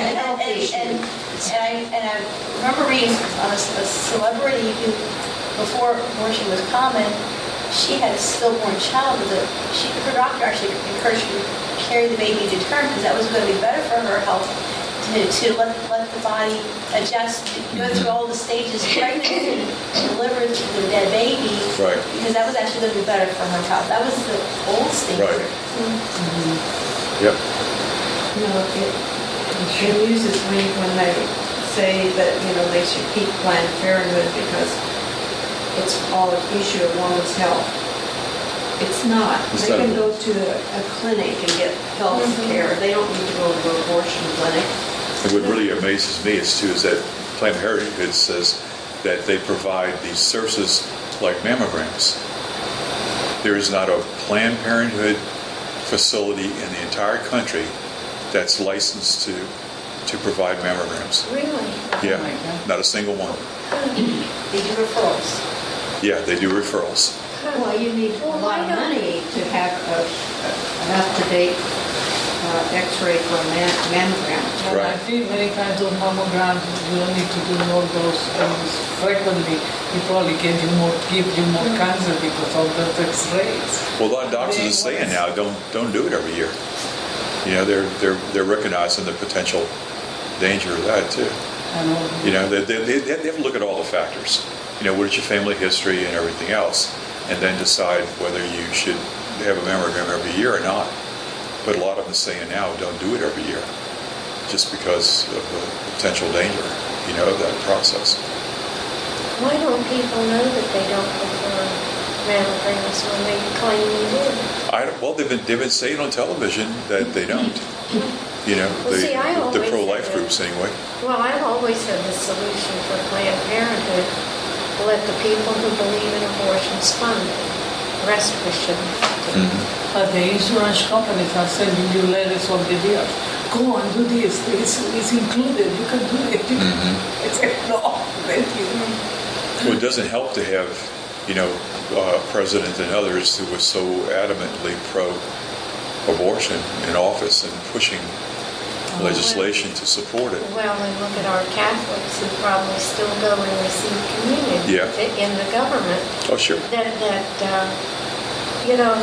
Yeah. I remember reading on a celebrity who, before abortion was common, she had a stillborn child. Her doctor actually encouraged her to carry the baby to term because that was going to be better for her health, to let the body adjust, go through all the stages of pregnancy and deliver the dead baby. Right. Because that was actually going to be better for her health. That was the old standard. Right. Yep. It amuses me when they say that, they should keep Planned Parenthood because it's all an issue of women's health. It's not. It's They not. can go to a clinic and get health care. They don't need to go to an abortion clinic. And what really amazes me is that Planned Parenthood says that they provide these services like mammograms. There is not a Planned Parenthood facility in the entire country that's licensed to provide mammograms. Really? Yeah, Oh my God. not a single one. They do referrals. Yeah, they do referrals. Well, you need a lot of money to have an up-to-date X-ray for a mammogram. And I Right. think many times those mammograms, you don't need to do all those things frequently. It probably gives you more cancer because of those X-rays. Well, a lot of doctors are saying now, don't do it every year. You know, they're recognizing the potential danger of that too. I know. You know, they have to look at all the factors. You know, what is your family history and everything else, and then decide whether you should have a mammogram every year or not. But a lot of them are saying now, don't do it every year, just because of the potential danger, you know, of that process. Why don't people know that they don't perform mammograms when they claim they do? Well, they've been saying on television that they don't. You know, Well, see, I the always pro-life said groups that. anyway. Well, I've always had the solution for Planned Parenthood. Let the people who believe in abortions fund it. The rest of us shouldn't have to. But the insurance companies are sending you letters of the year. Go and do this. It's included. You can do it. It's like, no, thank you. Well, it doesn't help to have, you know, president and others who were so adamantly pro-abortion in office and pushing legislation to support it. Well, and look at our Catholics who probably still go and receive communion in the government. Oh, sure. You know,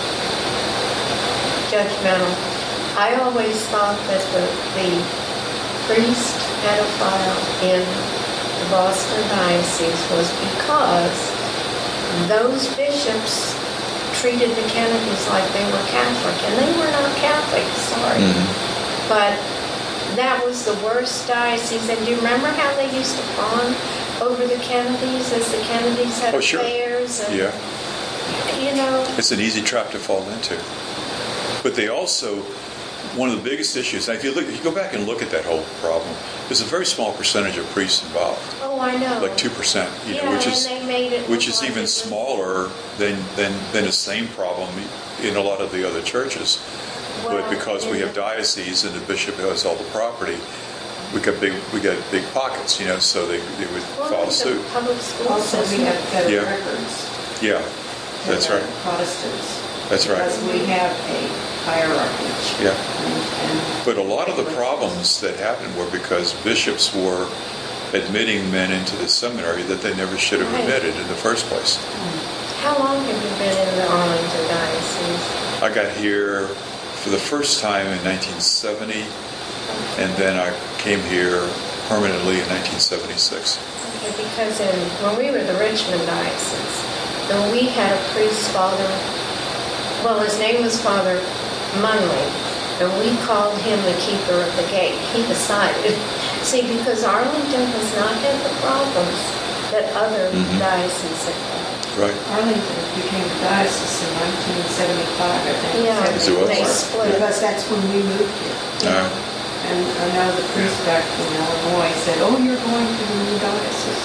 judgmental. I always thought that the priest pedophile in the Boston Diocese was because those bishops treated the Kennedys like they were Catholic, and they were not Catholic, sorry. But that was the worst diocese. And do you remember how they used to fawn over the Kennedys as the Kennedys had affairs? And, you know, it's an easy trap to fall into. But they also, one of the biggest issues, and if you go back and look at that whole problem, there's a very small percentage of priests involved. Oh, I know. Like 2%, you know, which is even smaller than the same problem in a lot of the other churches. But because we have dioceses and the bishop has all the property, we got big pockets, you know, so they would follow suit. Public school Also, we have better Yeah. records. Yeah, that's than right. Protestants. That's right. Because we have a hierarchy. Yeah. And But a lot of the problems that happened were because bishops were admitting men into the seminary that they never should have admitted in the first place. How long have you been in the Arlington Diocese? I got here for the first time in 1970, and then I came here permanently in 1976. Okay, because when we were the Richmond Diocese, then we had a priest, Father, well, his name was Father Munley, and we called him the keeper of the gate. He decided. See, because Arlington has not had the problems that other dioceses have had. Right. Arlington became a diocese in 1975, I think. Yeah, Yes, it was. they split. Because that's when we moved here. And I know the priest back in Illinois said, "Oh, you're going to the new diocese."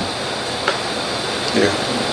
Yeah.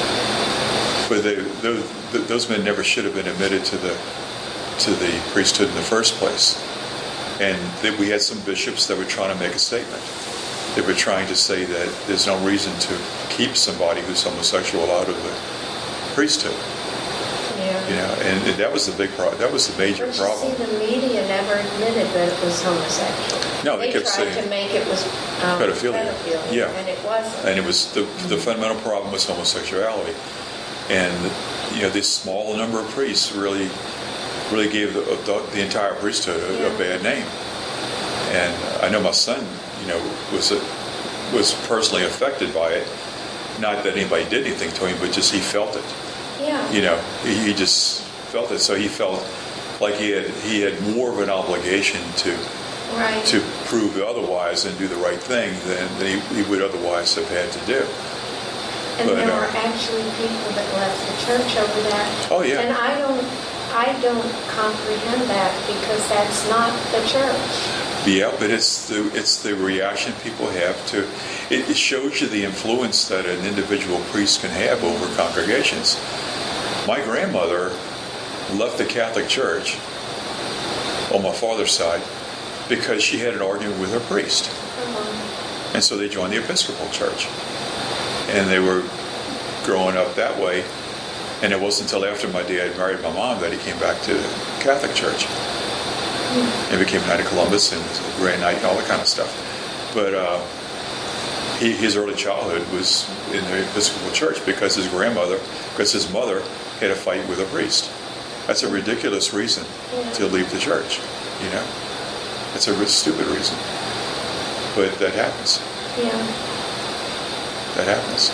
But those men never should have been admitted to the priesthood in the first place. And we had some bishops that were trying to make a statement. They were trying to say that there's no reason to keep somebody who's homosexual out of the priesthood. Yeah. You know, and that was the big problem. That was the major But problem. you see, the media never admitted that it was homosexual. No, they kept tried saying to make it was pedophilia. Yeah. and it wasn't. And it was the fundamental problem was homosexuality. And you know, this small number of priests really gave the entire priesthood a bad name. And I know my son, you know, was personally affected by it. Not that anybody did anything to him, but just he felt it. Yeah. You know, he just felt it. So he felt like he had more of an obligation to prove otherwise and do the right thing than he would otherwise have had to do. And there were actually people that left the church over that. Oh yeah. And I don't comprehend that because that's not the church. Yeah, but it's the reaction people have to. It shows you the influence that an individual priest can have over congregations. My grandmother left the Catholic Church on my father's side because she had an argument with her priest, and so they joined the Episcopal Church, and they were growing up that way. And it wasn't until after my dad married my mom that he came back to the Catholic Church. and became Knight of Columbus and Grand Knight and all that kind of stuff. But his early childhood was in the Episcopal Church because his mother had a fight with a priest. That's a ridiculous reason to leave the church, you know. It's a stupid reason, but that happens. Yeah. That happens.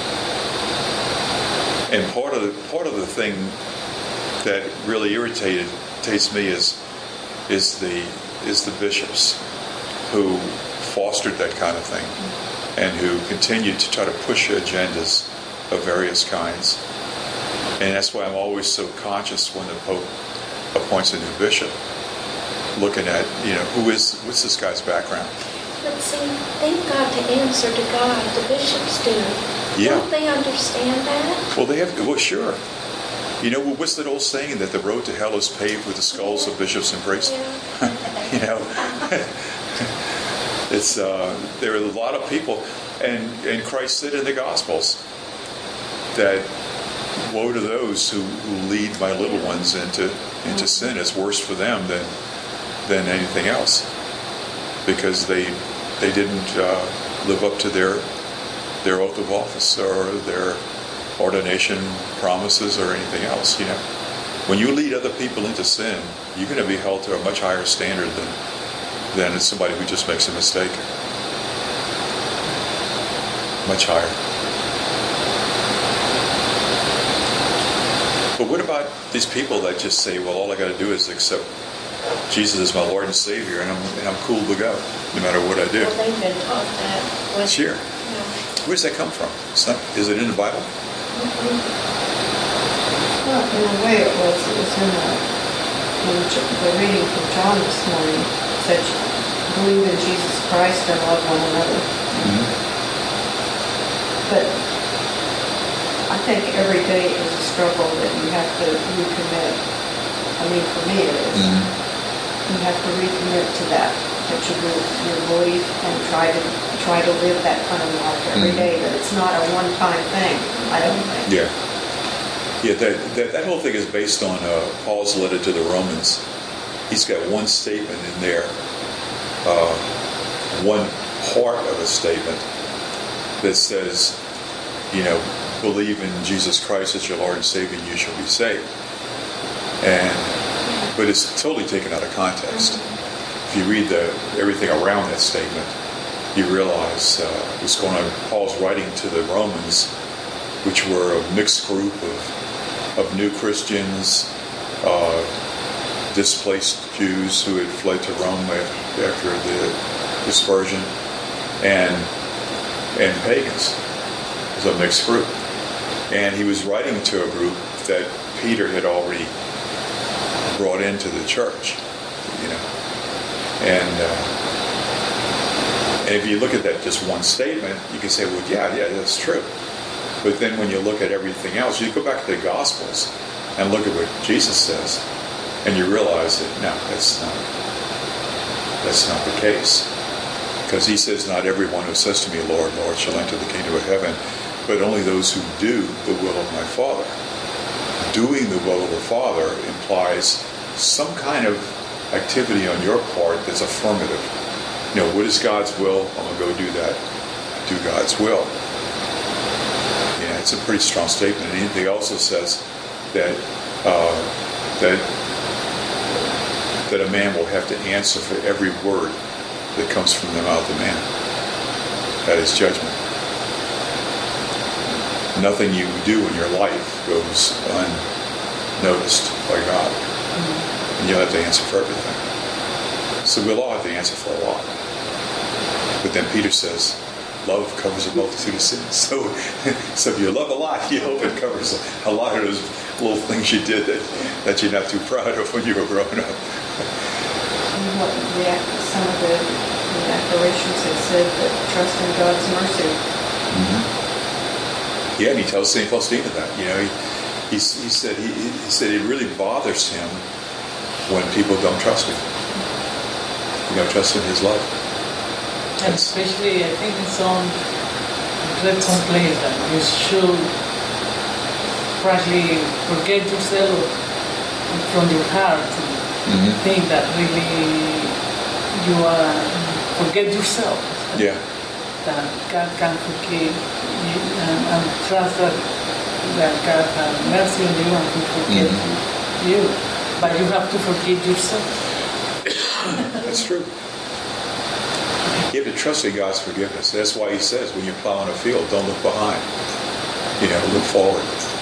And part of the thing that really irritates me is the bishops who fostered that kind of thing and who continued to try to push agendas of various kinds. And that's why I'm always so conscious when the Pope appoints a new bishop, looking at, what's this guy's background? But see, they've got to answer to God. The bishops do. Yeah. Don't they understand that? Well, they have. Well, sure. What's that old saying that the road to hell is paved with the skulls of bishops and priests? Yeah. It's there are a lot of people, and Christ said in the Gospels that woe to those who lead my little ones into sin. It's worse for them than anything else, because they didn't live up to their oath of office or their ordination promises or anything else. When you lead other people into sin, you're going to be held to a much higher standard than somebody who just makes a mistake. Much higher. But what about these people that just say, well, all I got to do is accept Jesus as my Lord and Savior, and I'm cool to go, no matter what I do? Well, they've been taught that. Sure. Yeah. Where does that come from? Is it in the Bible? Well, in a way it was in the reading from John this morning. It said, believe in Jesus Christ and love one another. Mm-hmm. But I think every day is a struggle that you have to recommit. I mean, for me it is. Mm-hmm. You have to recommit to that your belief, and try to live that kind of life every day. That it's not a one-time thing, I don't think. Yeah. Yeah, that whole thing is based on Paul's letter to the Romans. He's got one statement in there, one part of a statement that says, believe in Jesus Christ as your Lord and Savior, and you shall be saved. But it's totally taken out of context. If you read everything around that statement, you realize what's going on. Paul's writing to the Romans, which were a mixed group of new Christians, displaced Jews who had fled to Rome after the dispersion, and pagans. It was a mixed group. And he was writing to a group that Peter had already brought into the church, And if you look at that just one statement, you can say, well, yeah, that's true. But then when you look at everything else, you go back to the Gospels and look at what Jesus says, and you realize that, no, that's not the case. Because he says, not everyone who says to me, Lord, Lord, shall enter the kingdom of heaven, but only those who do the will of my Father. Doing the will of the Father implies some kind of activity on your part that's affirmative. What is God's will? I'm going to go do that. Do God's will. It's a pretty strong statement. And he also says that that a man will have to answer for every word that comes from the mouth of man. That is judgment. Nothing you do in your life goes unnoticed by God. And you'll have to answer for everything. So we'll all have to answer for a lot. But then Peter says, love covers a multitude of sins. So if you love a lot, you hope it covers a lot of those little things you did that you're not too proud of when you were growing up. Some of the declarations have said that trust in God's mercy. Mm-hmm. Yeah, and he tells St. Faustina that. He said it really bothers him when people don't trust him. Trust in his love. And especially, I think it's read someplace that you should practically forget yourself from your heart thing that really you forget yourself. Yeah. That God can forgive you and trust that God has mercy on you and to forgive you. But you have to forgive yourself. That's true. You have to trust in God's forgiveness. That's why he says when you're plowing a field, don't look behind. Look forward.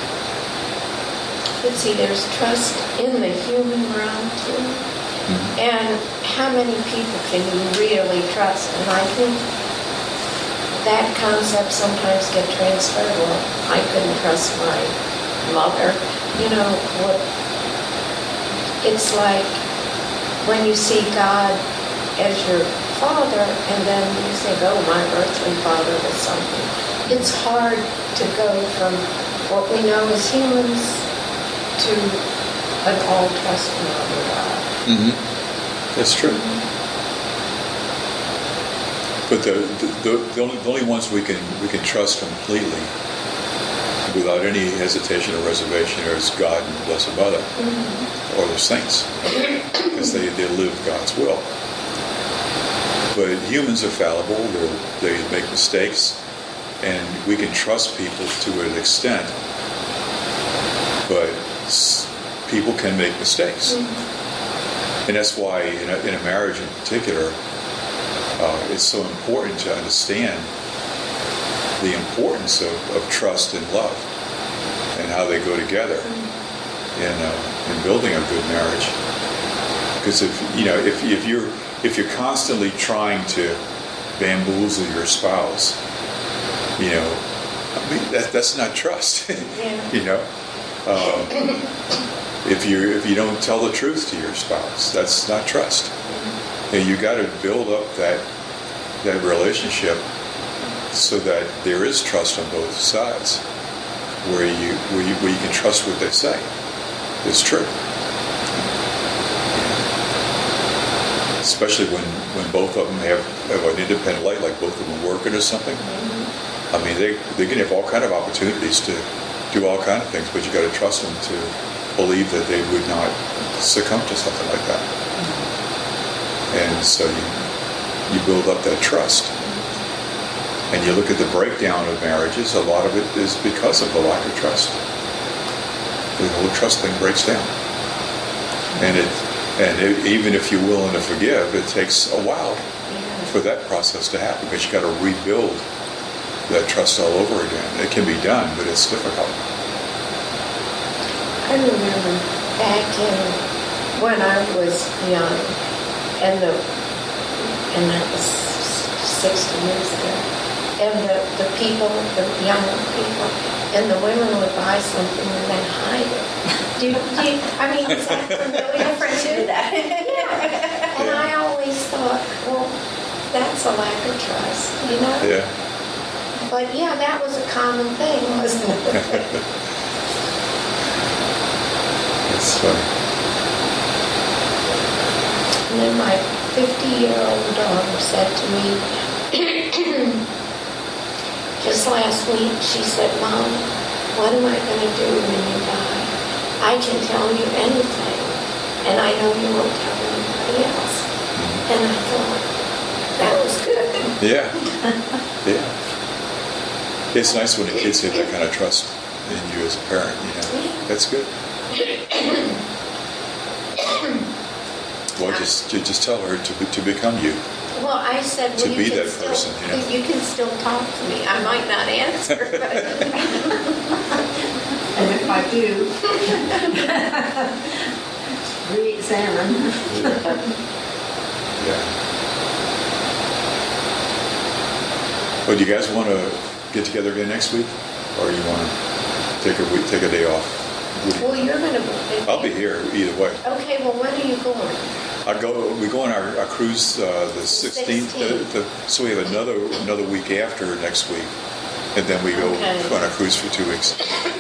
But see, there's trust in the human realm too. And how many people can you really trust? And I think that concept sometimes gets transferred. Well, I couldn't trust my mother. It's like when you see God as your father, and then you think, oh, my earthly father was something. It's hard to go from what we know as humans to an all-trusting other God. That's true. But the only ones we can trust completely, without any hesitation or reservation, is God and the Blessed Mother, or the saints, because they live God's will. But humans are fallible; they make mistakes, and we can trust people to an extent. But people can make mistakes, and that's why in a marriage in particular, it's so important to understand the importance of trust and love, and how they go together in building a good marriage. Because if you're constantly trying to bamboozle your spouse, that's not trust. If you don't tell the truth to your spouse, that's not trust. And you got to build up that relationship so that there is trust on both sides, where you can trust what they say. It's true. Especially when both of them have an independent life, like both of them are working or something. I mean, they can have all kind of opportunities to do all kind of things, but you got to trust them to believe that they would not succumb to something like that. And so you build up that trust. And you look at the breakdown of marriages, a lot of it is because of the lack of trust. The whole trust thing breaks down. And even if you're willing to forgive, it takes a while for that process to happen, because you got to rebuild that trust all over again. It can be done, but it's difficult. I remember back when I was young, and that was 60 years ago, and the people, the young people, and the women would buy something and then hide it. I mean, is that familiar? Friends do that. Yeah. And I always thought, well, that's a lack of trust, Yeah. But yeah, that was a common thing, wasn't it? That's funny. And then my 50-year-old daughter said to me, just last week, she said, Mom, what am I going to do when you die? I can tell you anything, and I know you won't tell anybody else. And I thought, that was good. Yeah. Yeah. It's nice when the kids have that kind of trust in you as a parent, That's good. Well, just tell her to become you. Well, I said, to be that person, you can still talk to me. I might not answer, but... And if I do, re-examine. Yeah. Well, do you guys want to get together again next week, or you want to take a day off? Well, you're going to... I'll be here either way. Okay, well, when are you going? We go on our cruise the 16th. So we have another week after next week, and then we go on a cruise for 2 weeks.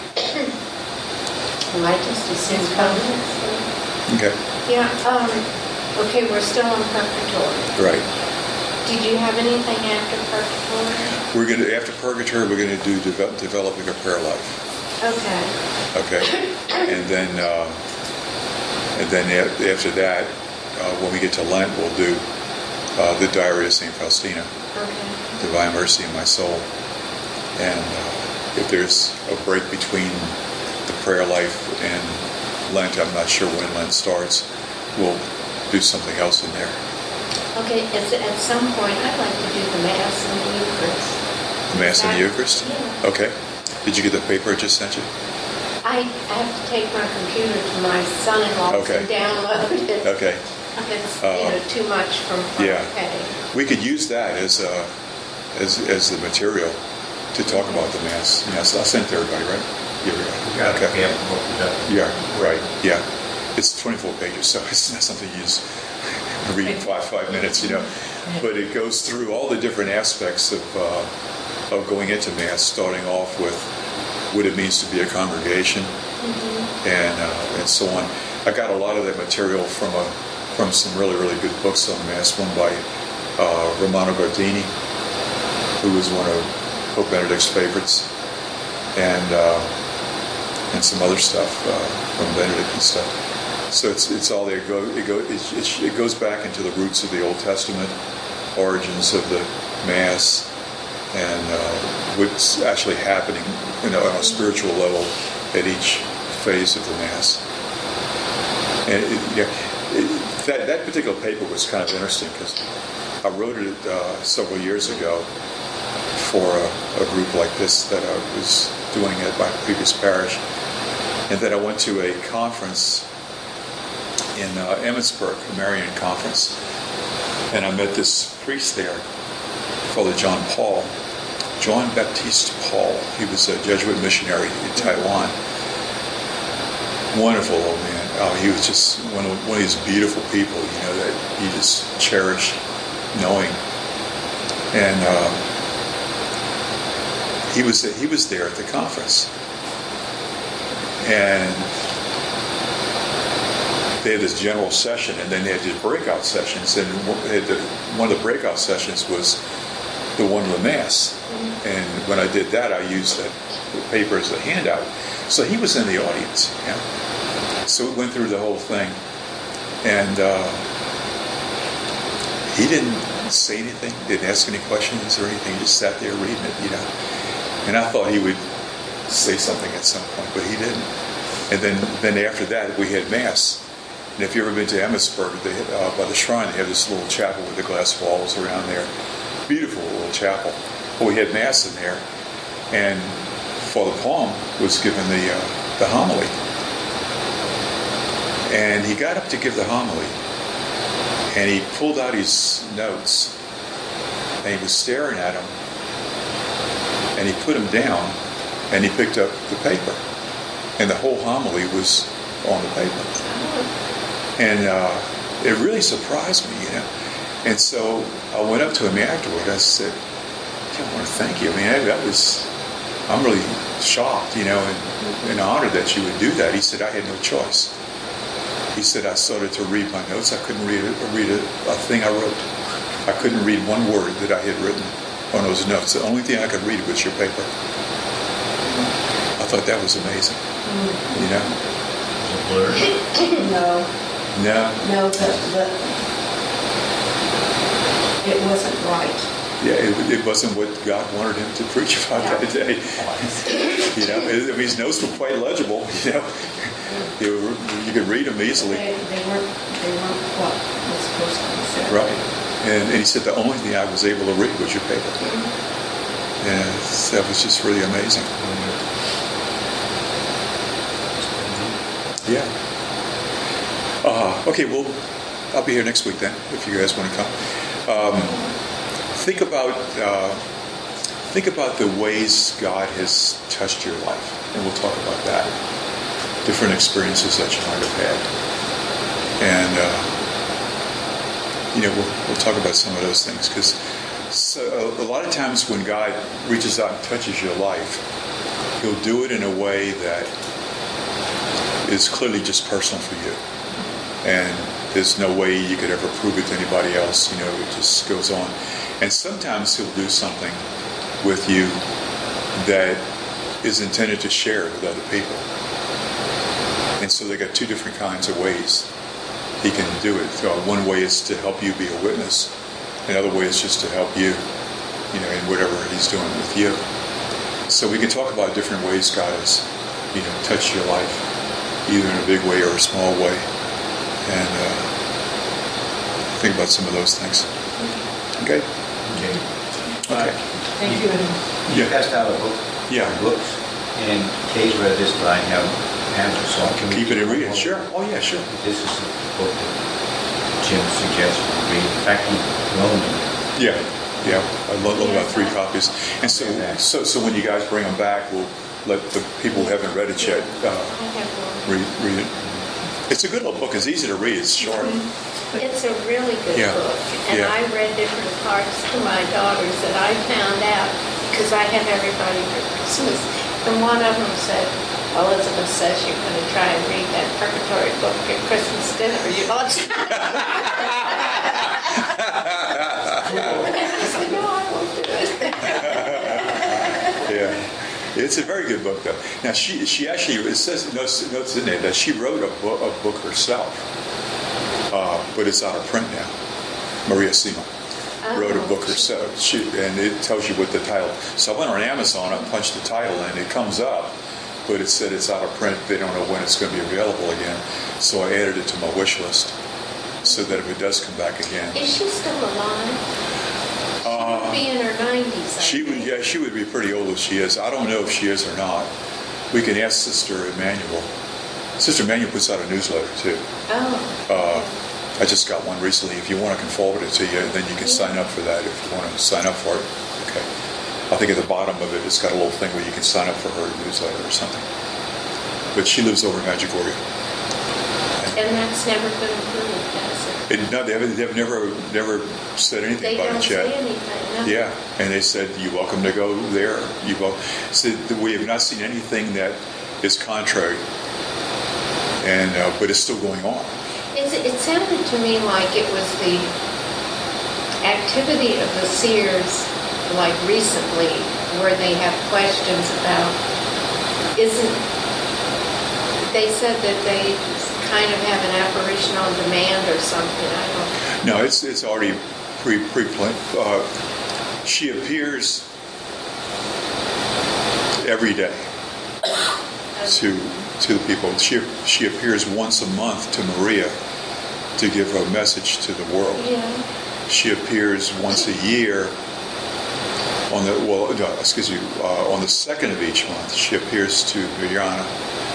Well, I just assumed coming. Okay. Yeah. Okay, we're still on Purgatory. Right. Did you have anything after Purgatory? After Purgatory, we're going to do developing a prayer life. Okay. Okay. And then And then after that, when we get to Lent, we'll do the Diary of St. Faustina, Divine Mercy in My Soul. And if there's a break between the prayer life and Lent, I'm not sure when Lent starts, we'll do something else in there. Okay, at some point, I'd like to do the Mass and the Eucharist. The Mass and the Eucharist? Yeah. Okay. Did you get the paper I just sent you? I have to take my computer to my son-in-law's and download it. Okay. It's too much from pay. We could use that as the material to talk about the Mass. Yes, I'll send it to everybody, right? Here we go. Okay. Yeah, right. Yeah. It's 24 pages, so it's not something you just read in 5 minutes, But it goes through all the different aspects of going into Mass, starting off with what it means to be a congregation, and so on. I got a lot of that material from some really, really good books on Mass. One by Romano Guardini, who was one of Pope Benedict's favorites, and some other stuff from Benedict and stuff. So it's all there. It goes back into the roots of the Old Testament, origins of the Mass, and what's actually happening on a spiritual level at each phase of the Mass. And that particular paper was kind of interesting because I wrote it several years ago for a group like this that I was doing at my previous parish. And then I went to a conference in Emmitsburg, a Marian conference, and I met this priest there, Father John Baptiste Paul. He was a Jesuit missionary in Taiwan. Wonderful old man. He was just one of these beautiful people, that you just cherish knowing. And he was there at the conference, and they had this general session, and then they had these breakout sessions. And one of the breakout sessions was the one of the Mass. And when I did that, I used the paper as a handout. So he was in the audience. So we went through the whole thing, and he didn't say anything, didn't ask any questions or anything. He just sat there reading it, And I thought he would say something at some point, but he didn't. And then after that, we had Mass. And if you've ever been to Emmitsburg, by the shrine, they have this little chapel with the glass walls around there. Beautiful little chapel. Well, we had Mass in there, and Father Palm was given the homily. And he got up to give the homily, and he pulled out his notes, and he was staring at them, and he put them down, and he picked up the paper, and the whole homily was on the paper. And it really surprised me, And so I went up to him afterward. I said, I want to thank you. I'm really shocked, and honored that you would do that. He said, I had no choice. He said, I started to read my notes. I couldn't read a thing I wrote. I couldn't read one word that I had written on those notes. The only thing I could read was your paper. I thought that was amazing. No, it wasn't right. Yeah, it wasn't what God wanted him to preach about that day. His notes were quite legible. You could read them easily. They weren't what was supposed to be said. Right, and he said the only thing I was able to read was your paper. And that was just really amazing. Yeah. Okay, well, I'll be here next week then, if you guys want to come. Think about the ways God has touched your life, and we'll talk about that. Different experiences that you might have had, and we'll talk about some of those things, because a lot of times when God reaches out and touches your life, He'll do it in a way that is clearly just personal for you, and there's no way you could ever prove it to anybody else. It just goes on. And sometimes He'll do something with you that is intended to share with other people. And so they got two different kinds of ways he can do it. One way is to help you be a witness. Another way is just to help you, in whatever he's doing with you. So we can talk about different ways God has, touched your life, either in a big way or a small way. And think about some of those things. Okay? Okay. Thank you. You passed out a book. Yeah. Books. And Kay's read this, but I have it, so I can Keep it and read it. Sure. Oh, yeah, sure. This is the book that Jim suggests we read. In fact, he loaned me. Yeah. I loaned about 3 copies. And so when you guys bring them back, we'll let the people who haven't read it yet I have one. read it. It's a good little book. It's easy to read. It's short. It's a really good Yeah. book, and Yeah. I read different parts to my daughters that I found out because I have everybody for Christmas, and one of them said, Elizabeth says you're going to try and read that purgatory book at Christmas dinner. You ought to. I said, no, I won't do it. Yeah. It's a very good book, though. Now, she actually, it says, notes in there that she wrote a book herself, but it's out of print now. Maria Sima wrote a book herself, and it tells you what the title. So I went on Amazon and punched the title, and it comes up, but it said it's out of print. They don't know when it's going to be available again. So I added it to my wish list, so that if it does come back again. Is she still alive? She would be in her 90s. She would be pretty old if she is. I don't know if she is or not. We can ask Sister Emmanuel. Sister Emmanuel puts out a newsletter too. Oh. I just got one recently. If you want, I can forward it to you, and then you can sign up for that if you want to sign up for it. Okay. I think at the bottom of it, it's got a little thing where you can sign up for her newsletter or something. But she lives over in Medjugorje. And that's never been approved, has it? No, they've never said anything They about don't it yet. say anything, no? Yeah, and they said, you're welcome to go there. Said we have not seen anything that is contrary, and but it's still going on. It sounded to me like it was the activity of the seers, like recently, where they have questions about, they said that they kind of have an apparition on demand or something. I don't know. No, it's already pre-planned. She appears every day to the people. She appears once a month to Maria to give a message to the world. Yeah. She appears once a year on the second of each month. She appears to Viviana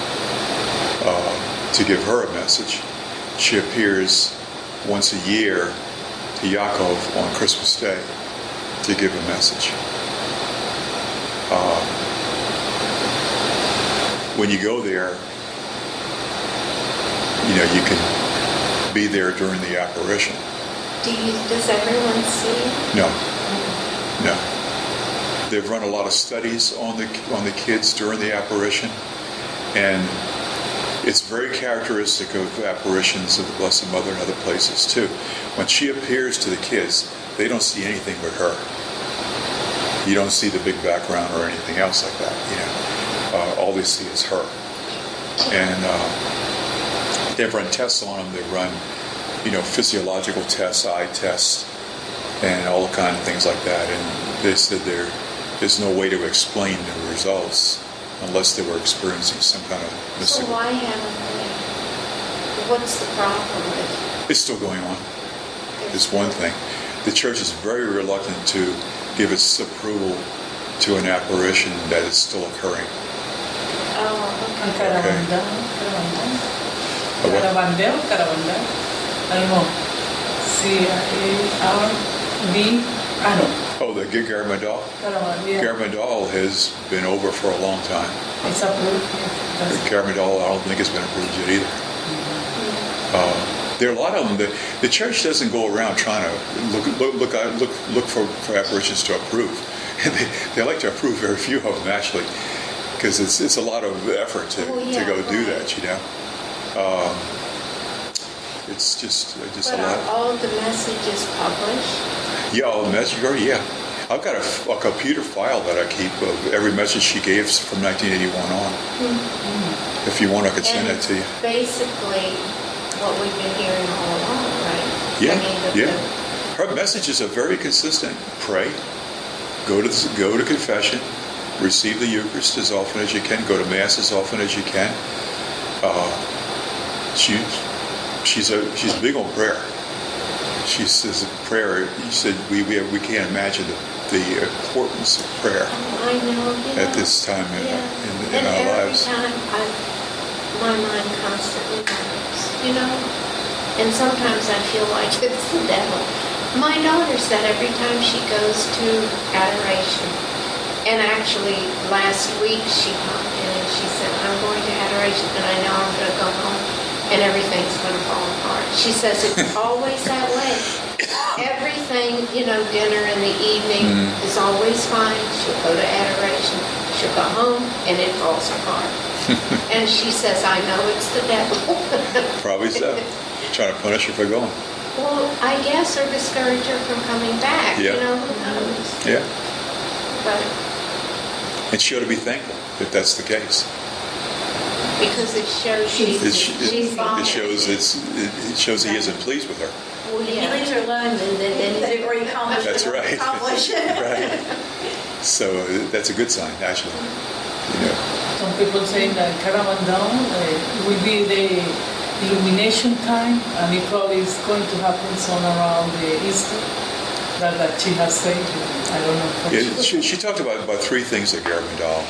to give her a message. She appears once a year to Yaakov on Christmas Day to give a message. When you go there, you can be there during the apparition. Does everyone see? No. They've run a lot of studies on the kids during the apparition, and it's very characteristic of apparitions of the Blessed Mother and other places too. When she appears to the kids, they don't see anything but her. You don't see the big background or anything else like that. All they see is her. And they've run tests on them. They run, physiological tests, eye tests, and all kind of things like that. And they said there's no way to explain the results unless they were experiencing some kind of mystical. So why haven't they? What's the problem with it? It's still going on. It's one thing. The church is very reluctant to give its approval to an apparition that is still occurring. Oh, okay. Caravandel. Algo. Oh, the Garamandal? Garamandal has been over for a long time. It's approved. Garamandal, I don't think it's been approved yet either. There are a lot of them. The church doesn't go around trying to look for apparitions to approve. They like to approve very few of them actually, because it's a lot of effort to go do that. It's just But a lot. are all the messages published? Yeah, all the message already. Yeah, I've got a computer file that I keep of every message she gave from 1981 on. If you want, I could send And that to you. basically what we've been hearing all along, right? Yeah, I mean, yeah. Her messages are very consistent. Pray, go to confession, receive the Eucharist as often as you can, go to Mass as often as you can. She's big on prayer. She says prayer. She said we can't imagine the importance of prayer I know, at this time in and our every lives. time my mind constantly wanders, and sometimes I feel like it's the devil. My daughter said every time she goes to adoration, and actually last week she popped in and she said, I'm going to adoration and I know I'm going to go home and everything's going to fall apart. She says it's always that way. Everything, dinner in the evening is always fine. She'll go to adoration, she'll go home, and it falls apart. And she says, I know it's the devil. Probably so. Trying to punish her for going. Well, I guess, or discourage her from coming back. Yeah. Who knows? Yeah. But And she ought to be thankful if that's the case. because it shows she's It fine. shows it shows he isn't pleased with her. Well, if he leaves her alone, then they've already accomplished That's what they right. accomplished. Right. So that's a good sign, actually. Some people saying that Caravandan will be the illumination time, and it probably is going to happen soon around the Easter. That she has said. I don't know. For sure. She talked about three things at Garabandal: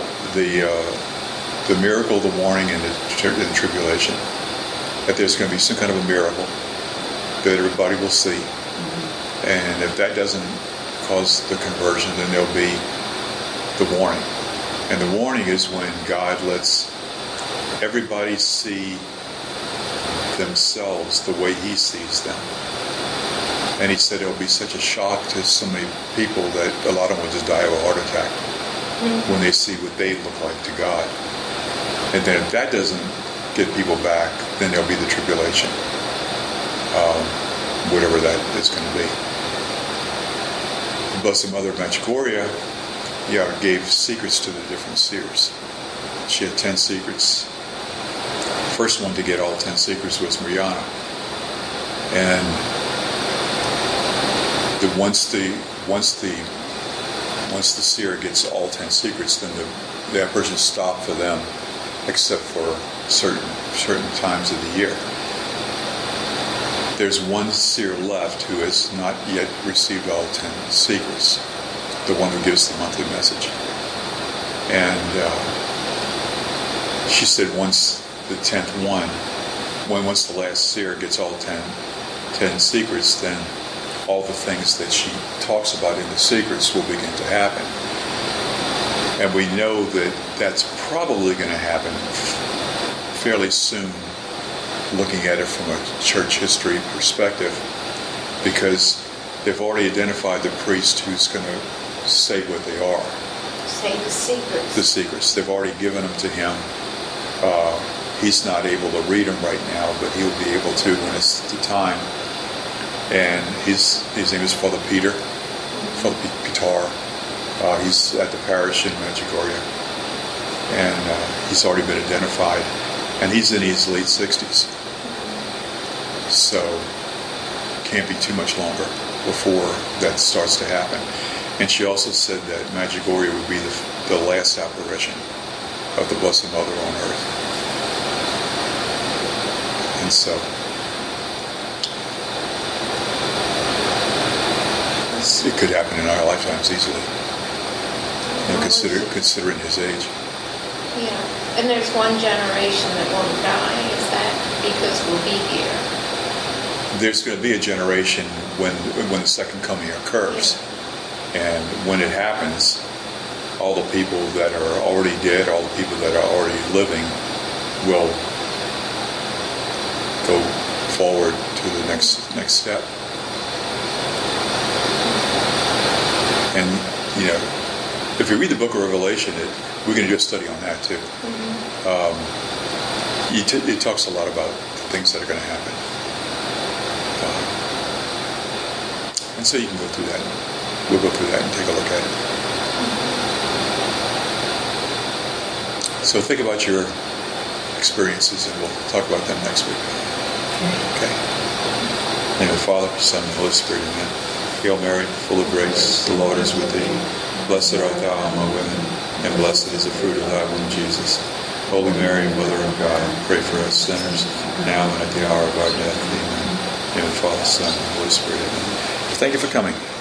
the miracle, the warning, and the tribulation. That there's going to be some kind of a miracle that everybody will see, and if that doesn't cause the conversion, then there'll be the warning. And the warning is when God lets everybody see themselves the way He sees them. And He said it'll be such a shock to so many people that a lot of them will just die of a heart attack when they see what they look like to God. And then if that doesn't get people back, then there'll be the tribulation, whatever that is going to be. The Blessed Mother of Medjugorje, gave secrets to the different seers. She had 10 secrets. First one to get all 10 secrets was Mariana. And once the seer gets all 10 secrets, then that person stopped for them, except for certain times of the year. There's one seer left who has not yet received all 10 secrets, the one who gives the monthly message. And she said once the 10th one, once the last seer gets all 10 secrets, then all the things that she talks about in the secrets will begin to happen. And we know that that's probably going to happen fairly soon, looking at it from a church history perspective, because they've already identified the priest who's going to say what they are. Say the secrets. The secrets. They've already given them to him. He's not able to read them right now, but he'll be able to when it's the time. And his name is Father Peter, Father Pitar. He's at the parish in Medjugorje, and he's already been identified, and he's in his late 60s. So can't be too much longer before that starts to happen. And she also said that Medjugorje would be the last apparition of the Blessed Mother on earth. And so it could happen in our lifetimes easily, considering his age. Yeah, and there's one generation that won't die. Is that because we'll be here? There's going to be a generation when the second coming occurs. And when it happens, all the people that are already dead, all the people that are already living will go forward to the next step. And, if you read the book of Revelation, we're going to do a study on that too. It talks a lot about the things that are going to happen. And so you can go through that. We'll go through that and take a look at it. So think about your experiences, and we'll talk about them next week. Okay. In the name of the Father, Son, and Holy Spirit, amen. Hail Mary, full of grace, the Lord is with thee. Blessed art thou among women, and blessed is the fruit of thy womb, Jesus. Holy Mary, Mother of God, pray for us sinners, now and at the hour of our death. Amen. In the name of the Father, Son, and Holy Spirit, amen. Thank you for coming.